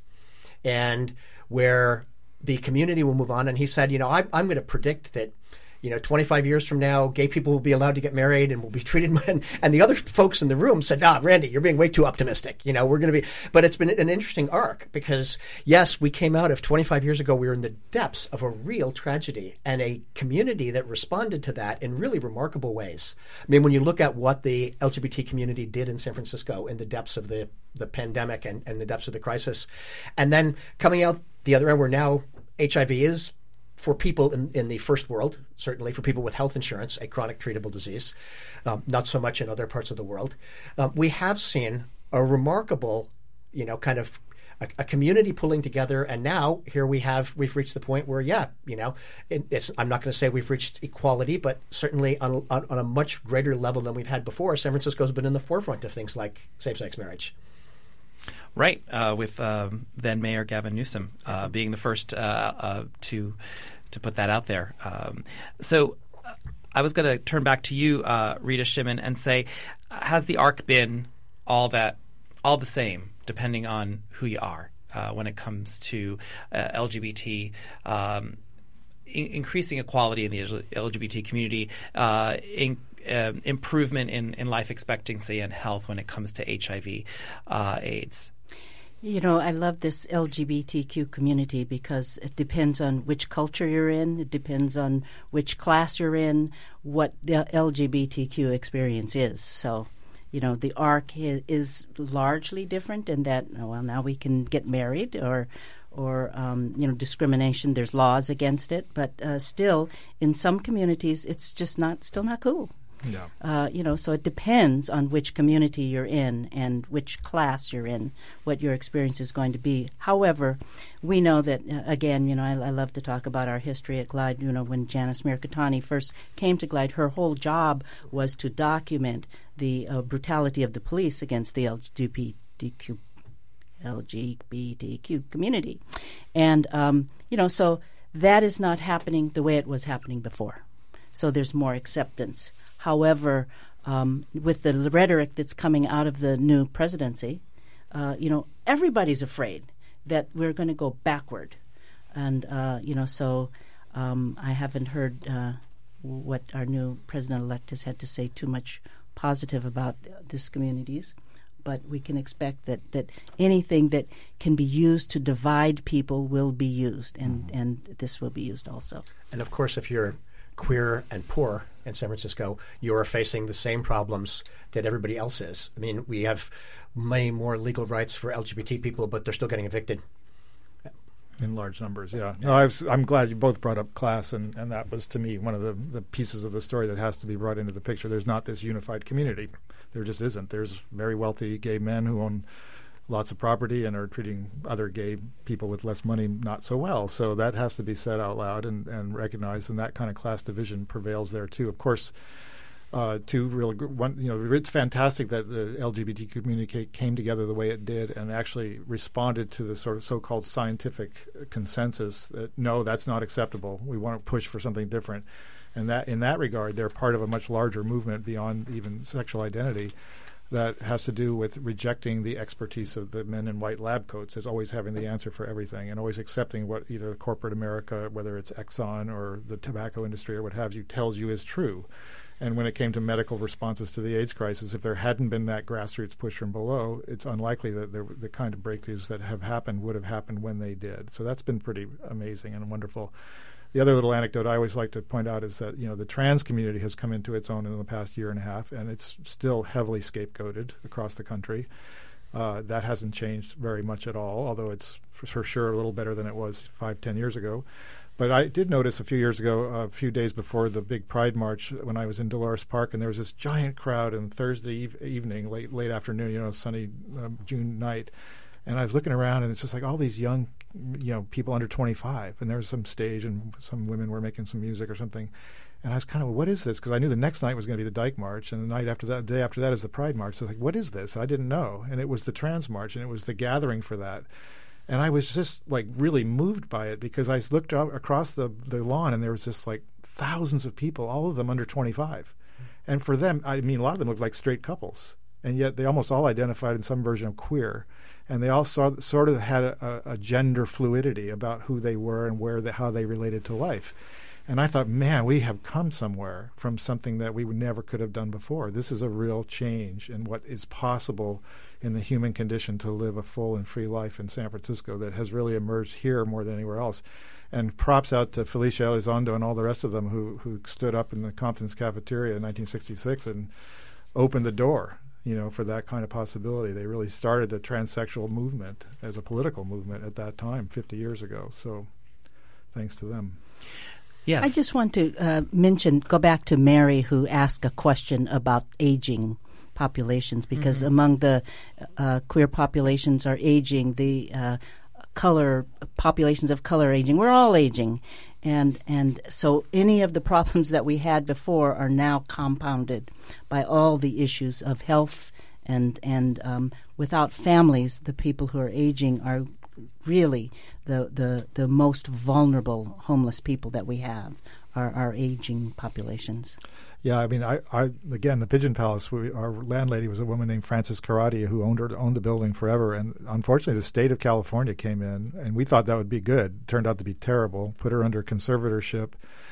and where the community will move on. And he said, you know, I, I'm going to predict that, you know, twenty-five years from now, gay people will be allowed to get married and will be treated. And, and the other folks in the room said, ah, Randy, you're being way too optimistic. You know, we're going to be. But it's been an interesting arc because, yes, we came out of twenty-five years ago. We were in the depths of a real tragedy and a community that responded to that in really remarkable ways. I mean, when you look at what the L G B T community did in San Francisco in the depths of the, the pandemic and, and the depths of the crisis, and then coming out the other end where now H I V is, for people in, in the first world, certainly for people with health insurance, a chronic treatable disease, um, not so much in other parts of the world. Um, we have seen a remarkable, you know, kind of a, a community pulling together. And now here we have, we've reached the point where, yeah, you know, it, it's, I'm not going to say we've reached equality, but certainly on, on, on a much greater level than we've had before. San Francisco's been in the forefront of things like same-sex marriage. Right, uh, with um, then Mayor Gavin Newsom uh, being the first uh, uh, to to put that out there. Um, so uh, I was going to turn back to you, uh, Rita Shimon, and say, has the arc been all that, all the same, depending on who you are uh, when it comes to uh, L G B T, um, in- increasing equality in the L G B T community, uh, in, uh, improvement in, in life expectancy and health when it comes to H I V, uh, AIDS? You know, I love this L G B T Q community because it depends on which culture you're in. It depends on which class you're in, what the L G B T Q experience is. So, you know, the arc is, is largely different in that, well, now we can get married or, or um, you know, discrimination. There's laws against it. But uh, still, in some communities, it's just not still not cool. Yeah. Uh, you know, so it depends on which community you're in and which class you're in, what your experience is going to be. However, we know that, uh, again, you know, I, I love to talk about our history at GLIDE. You know, when Janice Mirkatani first came to GLIDE, her whole job was to document the uh, brutality of the police against the L G B T Q, L G B T Q community. And, um, you know, so that is not happening the way it was happening before. So there's more acceptance. However, um, with the rhetoric that's coming out of the new presidency, uh, you know, everybody's afraid that we're going to go backward. And, uh, you know, so um, I haven't heard uh, what our new president-elect has had to say too much positive about these communities. But we can expect that, that anything that can be used to divide people will be used, and, mm-hmm. and this will be used also. And, of course, if you're queer and poor in San Francisco, you are facing the same problems that everybody else is. I mean, we have many more legal rights for L G B T people, but they're still getting evicted. In large numbers, yeah. No, I was, I'm glad you both brought up class, and, and that was, to me, one of the, the pieces of the story that has to be brought into the picture. There's not this unified community. There just isn't. There's very wealthy gay men who own lots of property and are treating other gay people with less money not so well. So that has to be said out loud and, and recognized, and that kind of class division prevails there too. Of course, uh, two real one. You know, it's fantastic that the L G B T community came together the way it did and actually responded to the sort of so-called scientific consensus that no, that's not acceptable. We want to push for something different, and that in that regard, they're part of a much larger movement beyond even sexual identity. That has to do with rejecting the expertise of the men in white lab coats as always having the answer for everything, and always accepting what either corporate America, whether it's Exxon or the tobacco industry or what have you, tells you is true. And when it came to medical responses to the AIDS crisis, if there hadn't been that grassroots push from below, it's unlikely that there, the kind of breakthroughs that have happened would have happened when they did. So that's been pretty amazing and wonderful. The other little anecdote I always like to point out is that, you know, the trans community has come into its own in the past year and a half, and it's still heavily scapegoated across the country. Uh, that hasn't changed very much at all, although it's for, for sure a little better than it was five, ten years ago. But I did notice a few years ago, a few days before the big Pride March, when I was in Dolores Park, and there was this giant crowd on Thursday eve- evening, late late afternoon, you know, sunny uh, June night. And I was looking around, and it's just like all these young, you know, people under twenty-five. And there was some stage, and some women were making some music or something. And I was kind of, what is this? Because I knew the next night was going to be the Dyke March, and the night after that, the day after that is the Pride March. So I was like, what is this? I didn't know. And it was the Trans March, and it was the gathering for that. And I was just like really moved by it because I looked out across the, the lawn, and there was just like thousands of people, all of them under twenty-five. And for them, I mean, a lot of them looked like straight couples. And yet they almost all identified in some version of queer. And they all saw, sort of had a, a gender fluidity about who they were and where the, how they related to life. And I thought, man, we have come somewhere from something that we never could have done before. This is a real change in what is possible in the human condition to live a full and free life in San Francisco that has really emerged here more than anywhere else. And props out to Felicia Elizondo and all the rest of them who, who stood up in the Compton's cafeteria in nineteen sixty-six and opened the door, you know, for that kind of possibility. They really started the transsexual movement as a political movement at that time, fifty years ago. So thanks to them. Yes. I just want to uh, mention, go back to Mary, who asked a question about aging populations, because mm-hmm. among the uh, queer populations are aging, the uh, color populations of color aging. We're all aging. And and so any of the problems that we had before are now compounded by all the issues of health. And, and um, without families, the people who are aging are really the, the, the most vulnerable homeless people that we have our, our aging populations. Yeah, I mean, I, I again, the Pigeon Palace, we, our landlady was a woman named Frances Karate who owned her, owned the building forever. And unfortunately, the state of California came in, and we thought that would be good. Turned out to be terrible. Put her under conservatorship,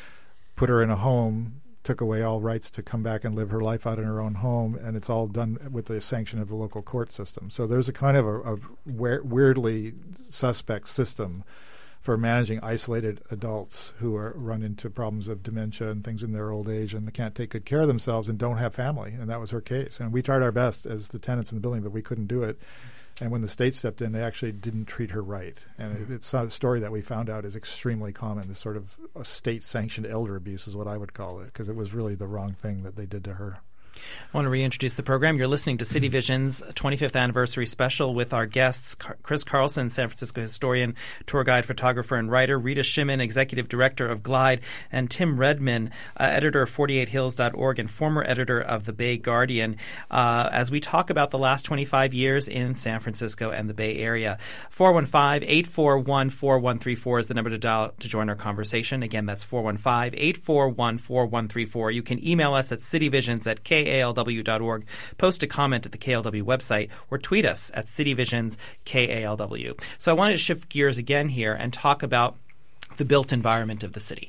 put her in a home, took away all rights to come back and live her life out in her own home, and it's all done with the sanction of the local court system. So there's a kind of a, a weirdly suspect system for managing isolated adults who are run into problems of dementia and things in their old age and they can't take good care of themselves and don't have family. And that was her case. And we tried our best as the tenants in the building, but we couldn't do it. And when the state stepped in, they actually didn't treat her right. And it, it's a story that we found out is extremely common. This sort of state-sanctioned elder abuse is what I would call it, because it was really the wrong thing that they did to her. I want to reintroduce the program. You're listening to City Vision's twenty-fifth anniversary special with our guests, Chris Carlson, San Francisco historian, tour guide, photographer, and writer, Rita Shimon, executive director of Glide, and Tim Redman, uh, editor of forty-eight hills dot org and former editor of the Bay Guardian, uh, as we talk about the last twenty-five years in San Francisco and the Bay Area. four one five, eight four one, four one three four is the number to dial to join our conversation. Again, that's four one five, eight four one, four one three four. You can email us at cityvisions at K A L W dot org, post a comment at the K A L W website, or tweet us at cityvisions K A L W. So I wanted to shift gears again here and talk about the built environment of the city.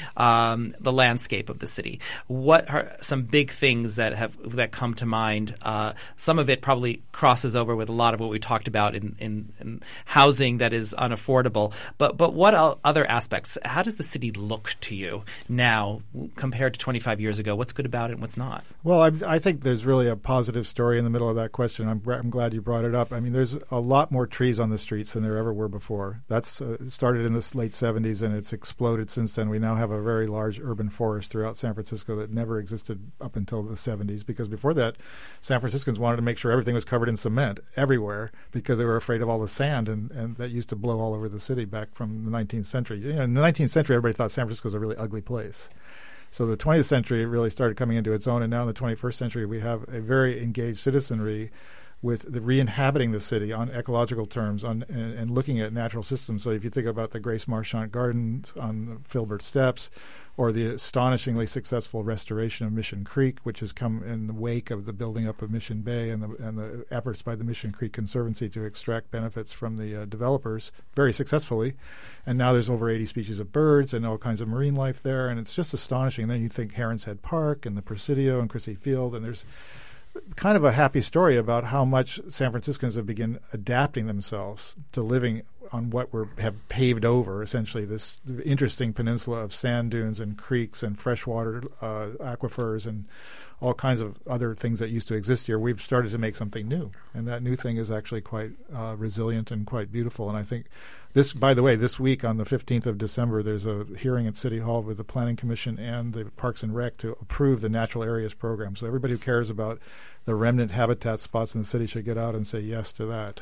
Um, the landscape of the city. What are some big things that have that come to mind? Uh, some of it probably crosses over with a lot of what we talked about in, in, in housing that is unaffordable. But but what other aspects? How does the city look to you now compared to twenty-five years ago? What's good about it and what's not? Well, I, I think there's really a positive story in the middle of that question. I'm, I'm glad you brought it up. I mean, there's a lot more trees on the streets than there ever were before. That's uh, started in the late seventies and it's exploded since then. We now have a very large urban forest throughout San Francisco that never existed up until the seventies, because before that, San Franciscans wanted to make sure everything was covered in cement everywhere because they were afraid of all the sand and, and that used to blow all over the city back from the nineteenth century. You know, in the nineteenth century, everybody thought San Francisco was a really ugly place. So the twentieth century, it really started coming into its own, and now in the twenty-first century, we have a very engaged citizenry with the re-inhabiting the city on ecological terms on and, and looking at natural systems. So if you think about the Grace Marchant Gardens on the Filbert Steps, or the astonishingly successful restoration of Mission Creek, which has come in the wake of the building up of Mission Bay and the, and the efforts by the Mission Creek Conservancy to extract benefits from the uh, developers very successfully. And now there's over eighty species of birds and all kinds of marine life there, and it's just astonishing. And then you think Heron's Head Park and the Presidio and Crissy Field, and there's kind of a happy story about how much San Franciscans have begun adapting themselves to living on what we have paved over, essentially this interesting peninsula of sand dunes and creeks and freshwater uh, aquifers and all kinds of other things that used to exist here. We've started to make something new, and that new thing is actually quite uh, resilient and quite beautiful. And I think this, by the way, this week on the fifteenth of December, there's a hearing at City Hall with the Planning Commission and the Parks and Rec to approve the Natural Areas Program. So everybody who cares about the remnant habitat spots in the city should get out and say yes to that.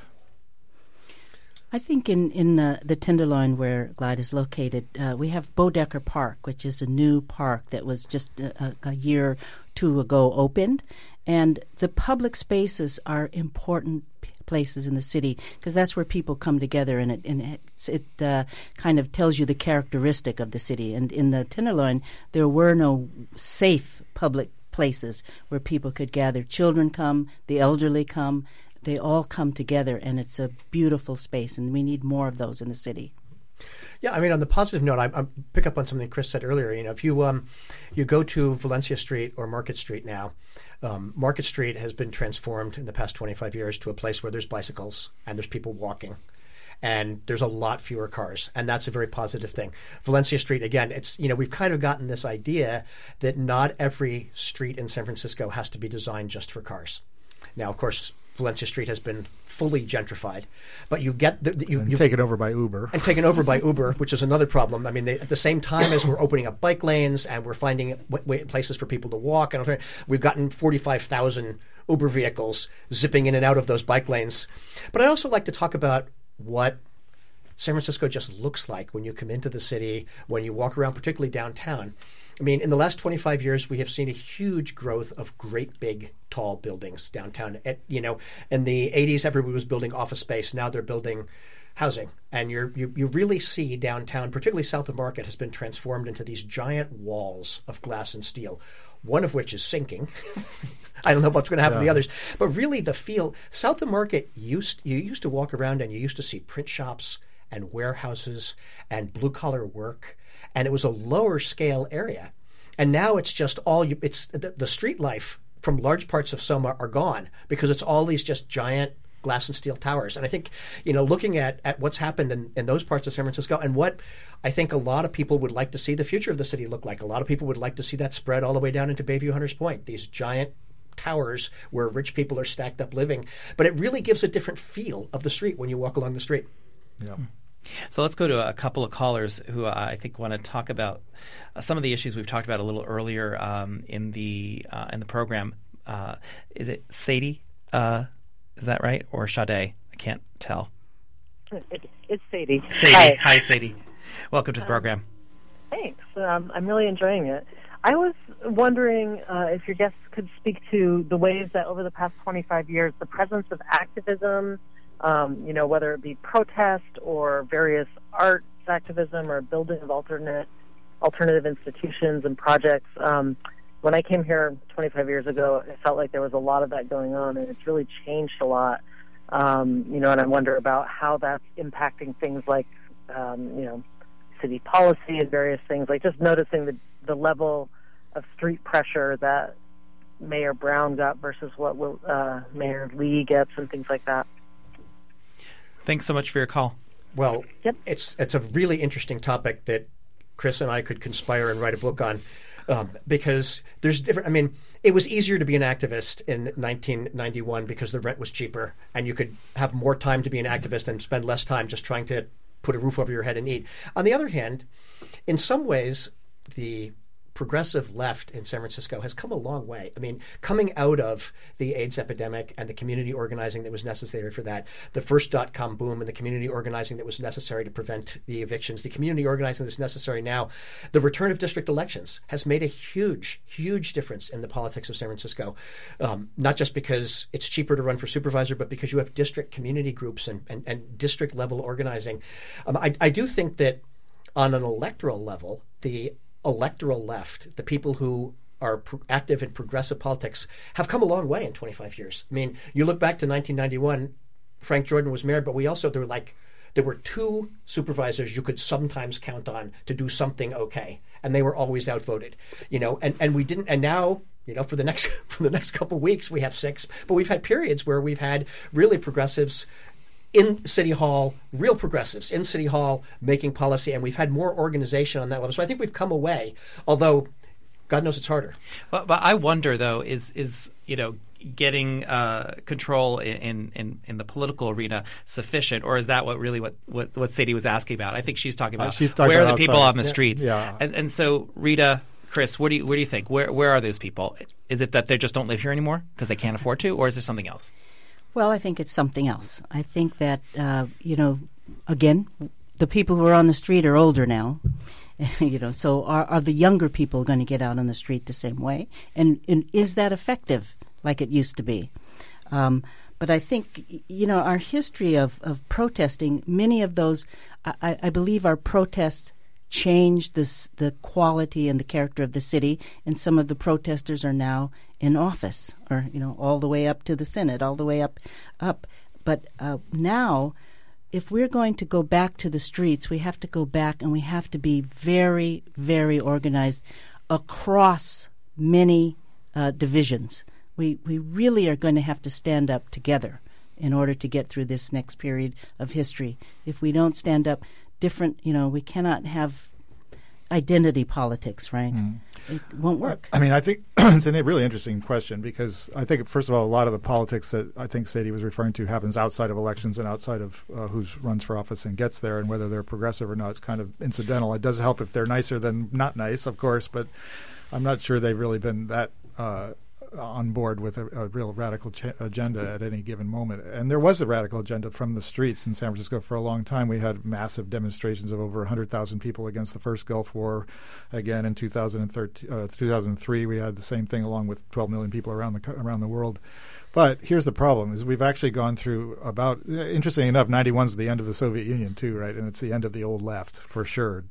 I think in, in uh, the Tenderloin where Glide is located, uh, we have Bodecker Park, which is a new park that was just a, a year or two ago opened. And the public spaces are important p- places in the city because that's where people come together, and it, and it's, it uh, kind of tells you the characteristic of the city. And in the Tenderloin, there were no safe public places where people could gather. Children come, the elderly come. They all come together, and it's a beautiful space, and we need more of those in the city. Yeah, I mean, on the positive note, I, I pick up on something Chris said earlier. You know, if you um, you go to Valencia Street or Market Street now, um, Market Street has been transformed in the past twenty-five years to a place where there's bicycles and there's people walking. And there's a lot fewer cars, and that's a very positive thing. Valencia Street, again, it's, you know, we've kind of gotten this idea that not every street in San Francisco has to be designed just for cars. Now, of course, Valencia Street has been fully gentrified, but you get the, the, you, and you taken over by Uber, and taken over by Uber, which is another problem. I mean, they, at the same time as we're opening up bike lanes and we're finding w- w- places for people to walk, and we've gotten forty-five thousand Uber vehicles zipping in and out of those bike lanes. But I also like to talk about what San Francisco just looks like when you come into the city, when you walk around, particularly downtown. I mean, in the last twenty-five years, we have seen a huge growth of great big, tall buildings downtown. At, you know, in the eighties, everybody was building office space. Now they're building housing. And you're, you you really see downtown, particularly south of Market, has been transformed into these giant walls of glass and steel, one of which is sinking. I don't know what's going to happen yeah. to the others. But really the feel, south of Market, used you used to walk around and you used to see print shops and warehouses and blue-collar work. And it was a lower scale area. And now it's just all, you, it's the, the street life from large parts of Soma are gone because it's all these just giant glass and steel towers. And I think, you know, looking at, at what's happened in, in those parts of San Francisco and what I think a lot of people would like to see the future of the city look like. A lot of people would like to see that spread all the way down into Bayview Hunters Point, these giant towers where rich people are stacked up living. But it really gives a different feel of the street when you walk along the street. Yeah. So let's go to a couple of callers who uh, I think want to talk about uh, some of the issues we've talked about a little earlier um, in the uh, in the program. Uh, is it Sadie? Uh, is that right? Or Sade? I can't tell. It's Sadie. Sadie. Hi, Hi Sadie. Welcome to the program. Um, thanks. Um, I'm really enjoying it. I was wondering uh, if your guests could speak to the ways that over the past twenty-five years, the presence of activism, um, you know, whether it be protest or various arts activism or building of alternate alternative institutions and projects. Um, when I came here twenty-five years ago, I felt like there was a lot of that going on, and it's really changed a lot. Um, you know, and I wonder about how that's impacting things like, um, you know, city policy and various things, like just noticing the, the level of street pressure that Mayor Brown got versus what uh, Mayor Lee gets and things like that. Thanks so much for your call. Well, yep. it's it's a really interesting topic that Chris and I could conspire and write a book on um, because there's different. I mean, it was easier to be an activist in nineteen ninety-one because the rent was cheaper and you could have more time to be an activist and spend less time just trying to put a roof over your head and eat. On the other hand, in some ways, the progressive left in San Francisco has come a long way. I mean, coming out of the AIDS epidemic and the community organizing that was necessary for that, the first dot-com boom and the community organizing that was necessary to prevent the evictions, the community organizing that's necessary now, the return of district elections has made a huge, huge difference in the politics of San Francisco, um, not just because it's cheaper to run for supervisor, but because you have district community groups and, and, and district-level organizing. Um, I, I do think that on an electoral level, the electoral left, the people who are pro- active in progressive politics, have come a long way in twenty-five years. I mean, you look back to nineteen ninety-one, Frank Jordan was mayor, but we also, there were like, there were two supervisors you could sometimes count on to do something okay, and they were always outvoted, you know, and, and we didn't, and now, you know, for the next, for the next couple of weeks, we have six, but we've had periods where we've had really progressives in City Hall, real progressives in City Hall making policy, and we've had more organization on that level. So I think we've come away, although God knows it's harder. Well, but I wonder, though, is, is you know, getting uh, control in, in, in the political arena sufficient, or is that what really what, what, what Sadie was asking about? I think she's talking about uh, she's talking where about are the people outside. on the Yeah. streets. Yeah. And, and so, Rita, Chris, what do you, what do you think? Where, where are those people? Is it that they just don't live here anymore because they can't afford to, or is there something else? Well, I think it's something else. I think that, uh, you know, again, the people who are on the street are older now. you know, so are, are the younger people going to get out on the street the same way? And, and is that effective like it used to be? Um, but I think, you know, our history of, of protesting, many of those, I, I believe our protests changed this, the quality and the character of the city, and some of the protesters are now in office, or you know, all the way up to the Senate, all the way up, up. But uh, now, if we're going to go back to the streets, we have to go back and we have to be very, very organized across many uh, divisions. We we really are going to have to stand up together in order to get through this next period of history. If we don't stand up, different, you know, we cannot have identity politics, right? Mm. It won't work. I mean, I think it's a really interesting question because I think, first of all, a lot of the politics that I think Sadie was referring to happens outside of elections and outside of uh, who runs for office and gets there, and whether they're progressive or not, it's kind of incidental. It does help if they're nicer than not nice, of course, but I'm not sure they've really been that uh, on board with a, a real radical ch- agenda at any given moment. And there was a radical agenda from the streets in San Francisco for a long time. We had massive demonstrations of over one hundred thousand people against the first Gulf War. Again, in two thousand thirteen, uh, two thousand three, we had the same thing along with twelve million people around the around the world. But here's the problem: is we've actually gone through about, interestingly enough, ninety-one is the end of the Soviet Union too, right? And it's the end of the old left for sure,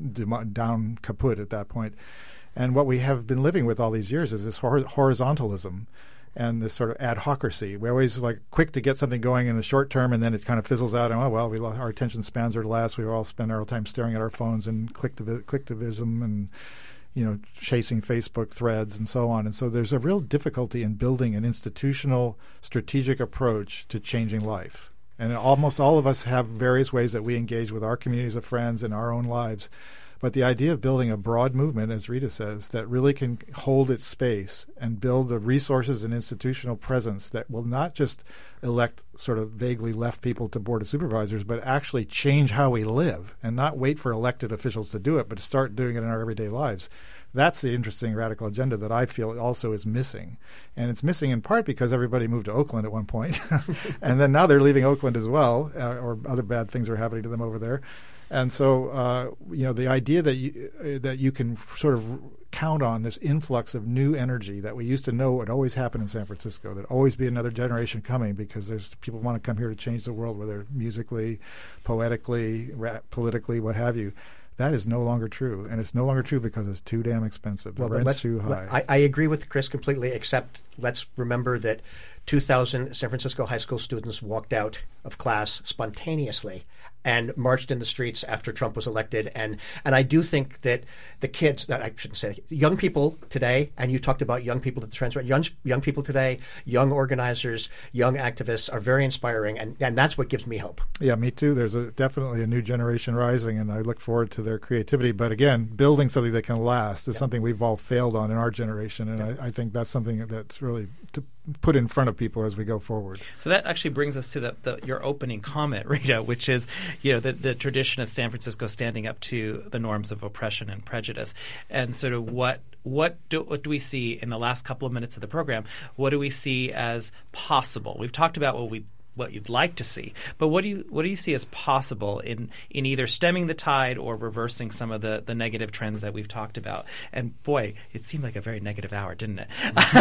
down kaput at that point. And what we have been living with all these years is this hor- horizontalism and this sort of adhocracy. We're always like quick to get something going in the short term, and then it kind of fizzles out. And oh well, we lo- our attention spans are less. We all spend our time staring at our phones and clicktiv- clicktivism and you know chasing Facebook threads and so on. And so there's a real difficulty in building an institutional, strategic approach to changing life. And almost all of us have various ways that we engage with our communities of friends in our own lives. But the idea of building a broad movement, as Rita says, that really can hold its space and build the resources and institutional presence that will not just elect sort of vaguely left people to board of supervisors, but actually change how we live and not wait for elected officials to do it, but start doing it in our everyday lives. That's the interesting radical agenda that I feel also is missing. And it's missing in part because everybody moved to Oakland at one point. And then now they're leaving Oakland as well, uh, or other bad things are happening to them over there. And so, uh, you know, the idea that you, uh, that you can f- sort of count on this influx of new energy that we used to know would always happen in San Francisco, there'd always be another generation coming because there's people want to come here to change the world, whether musically, poetically, rap, politically, what have you. That is no longer true, and it's no longer true because it's too damn expensive. The well, rent's too high. I, I agree with Chris completely, except let's remember that two thousand San Francisco high school students walked out of class spontaneously and marched in the streets after Trump was elected. And and I do think that the kids, that I shouldn't say, young people today, and you talked about young people at the transfer, young, young people today, young organizers, young activists are very inspiring, and, and that's what gives me hope. Yeah, me too. There's a, definitely a new generation rising, and I look forward to their creativity. But again, building something that can last is yep. something we've all failed on in our generation, and yep. I, I think that's something that's really to put in front of people as we go forward. So that actually brings us to the, the your opening comment, Rita, which is, you know, the, the tradition of San Francisco standing up to the norms of oppression and prejudice. And sort of what what do, what do we see in the last couple of minutes of the program? What do we see as possible? We've talked about what we what you'd like to see, but what do you what do you see as possible in, in either stemming the tide or reversing some of the, the negative trends that we've talked about? And boy, it seemed like a very negative hour, didn't it?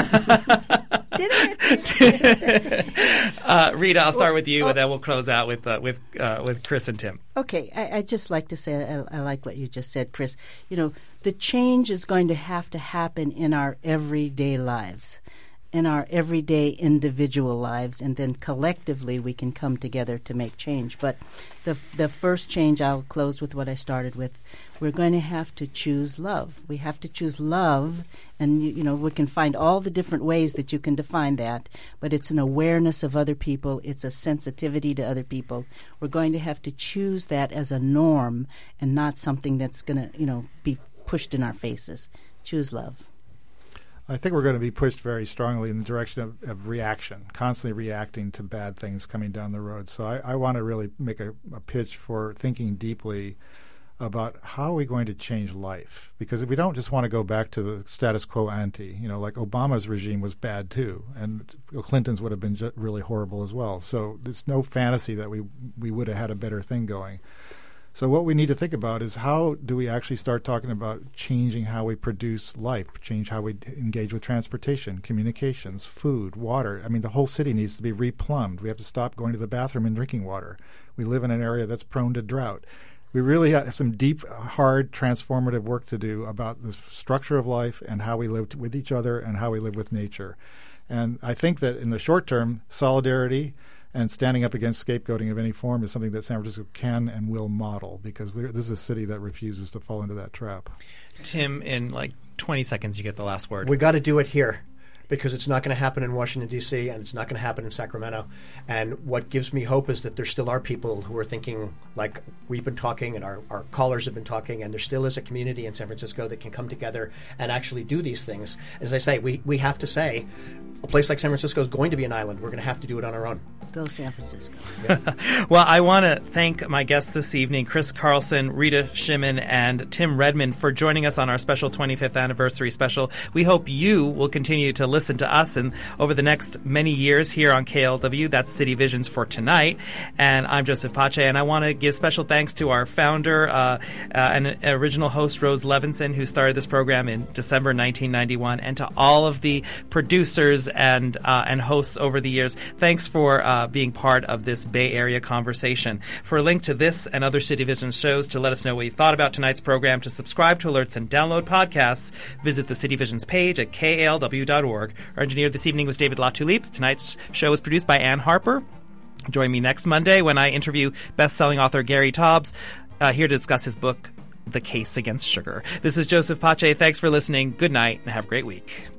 Didn't it? uh, Rita, I'll start with you, and then we'll close out with uh, with uh, with Chris and Tim. Okay, I, I'd just like to say I, I like what you just said, Chris. You know, the change is going to have to happen in our everyday lives, in our everyday individual lives, and then collectively we can come together to make change. But the the first change, I'll close with what I started with. We're going to have to choose love. We have to choose love, and you, you know we can find all the different ways that you can define that, but it's an awareness of other people. It's a sensitivity to other people. We're going to have to choose that as a norm and not something that's going to you know be pushed in our faces. Choose love. I think we're going to be pushed very strongly in the direction of, of reaction, constantly reacting to bad things coming down the road. So I, I want to really make a, a pitch for thinking deeply about how are we going to change life? Because if we don't just want to go back to the status quo ante, you know, like Obama's regime was bad too, and Clinton's would have been ju- really horrible as well. So there's no fantasy that we we would have had a better thing going. So what we need to think about is how do we actually start talking about changing how we produce life, change how we engage with transportation, communications, food, water. I mean, the whole city needs to be replumbed. We have to stop going to the bathroom and drinking water. We live in an area that's prone to drought. We really have some deep, hard, transformative work to do about the structure of life and how we live with each other and how we live with nature. And I think that in the short term, solidarity and standing up against scapegoating of any form is something that San Francisco can and will model, because we're, this is a city that refuses to fall into that trap. Tim, in like twenty seconds, you get the last word. We got to do it here, because it's not going to happen in Washington, D C, and it's not going to happen in Sacramento. And what gives me hope is that there still are people who are thinking like we've been talking and our, our callers have been talking, and there still is a community in San Francisco that can come together and actually do these things. As I say, we, we have to say a place like San Francisco is going to be an island. We're going to have to do it on our own. Go San Francisco. Yeah. Well, I want to thank my guests this evening, Chris Carlson, Rita Shimon, and Tim Redmond, for joining us on our special twenty-fifth anniversary special. We hope you will continue to listen to us and over the next many years here on K L W. That's City Visions for tonight. And I'm Joseph Pace, and I want to give special thanks to our founder uh, uh, and original host, Rose Levinson, who started this program in December nineteen ninety-one, and to all of the producers and uh, and hosts over the years. Thanks for uh, being part of this Bay Area conversation. For a link to this and other City Vision shows, to let us know what you thought about tonight's program, to subscribe to alerts and download podcasts, visit the City Visions page at K A L W dot org. Our engineer this evening was David Latulippe. Tonight's show was produced by Ann Harper. Join me next Monday when I interview best-selling author Gary Taubes, uh, here to discuss his book, The Case Against Sugar. This is Joseph Pace. Thanks for listening. Good night, and have a great week.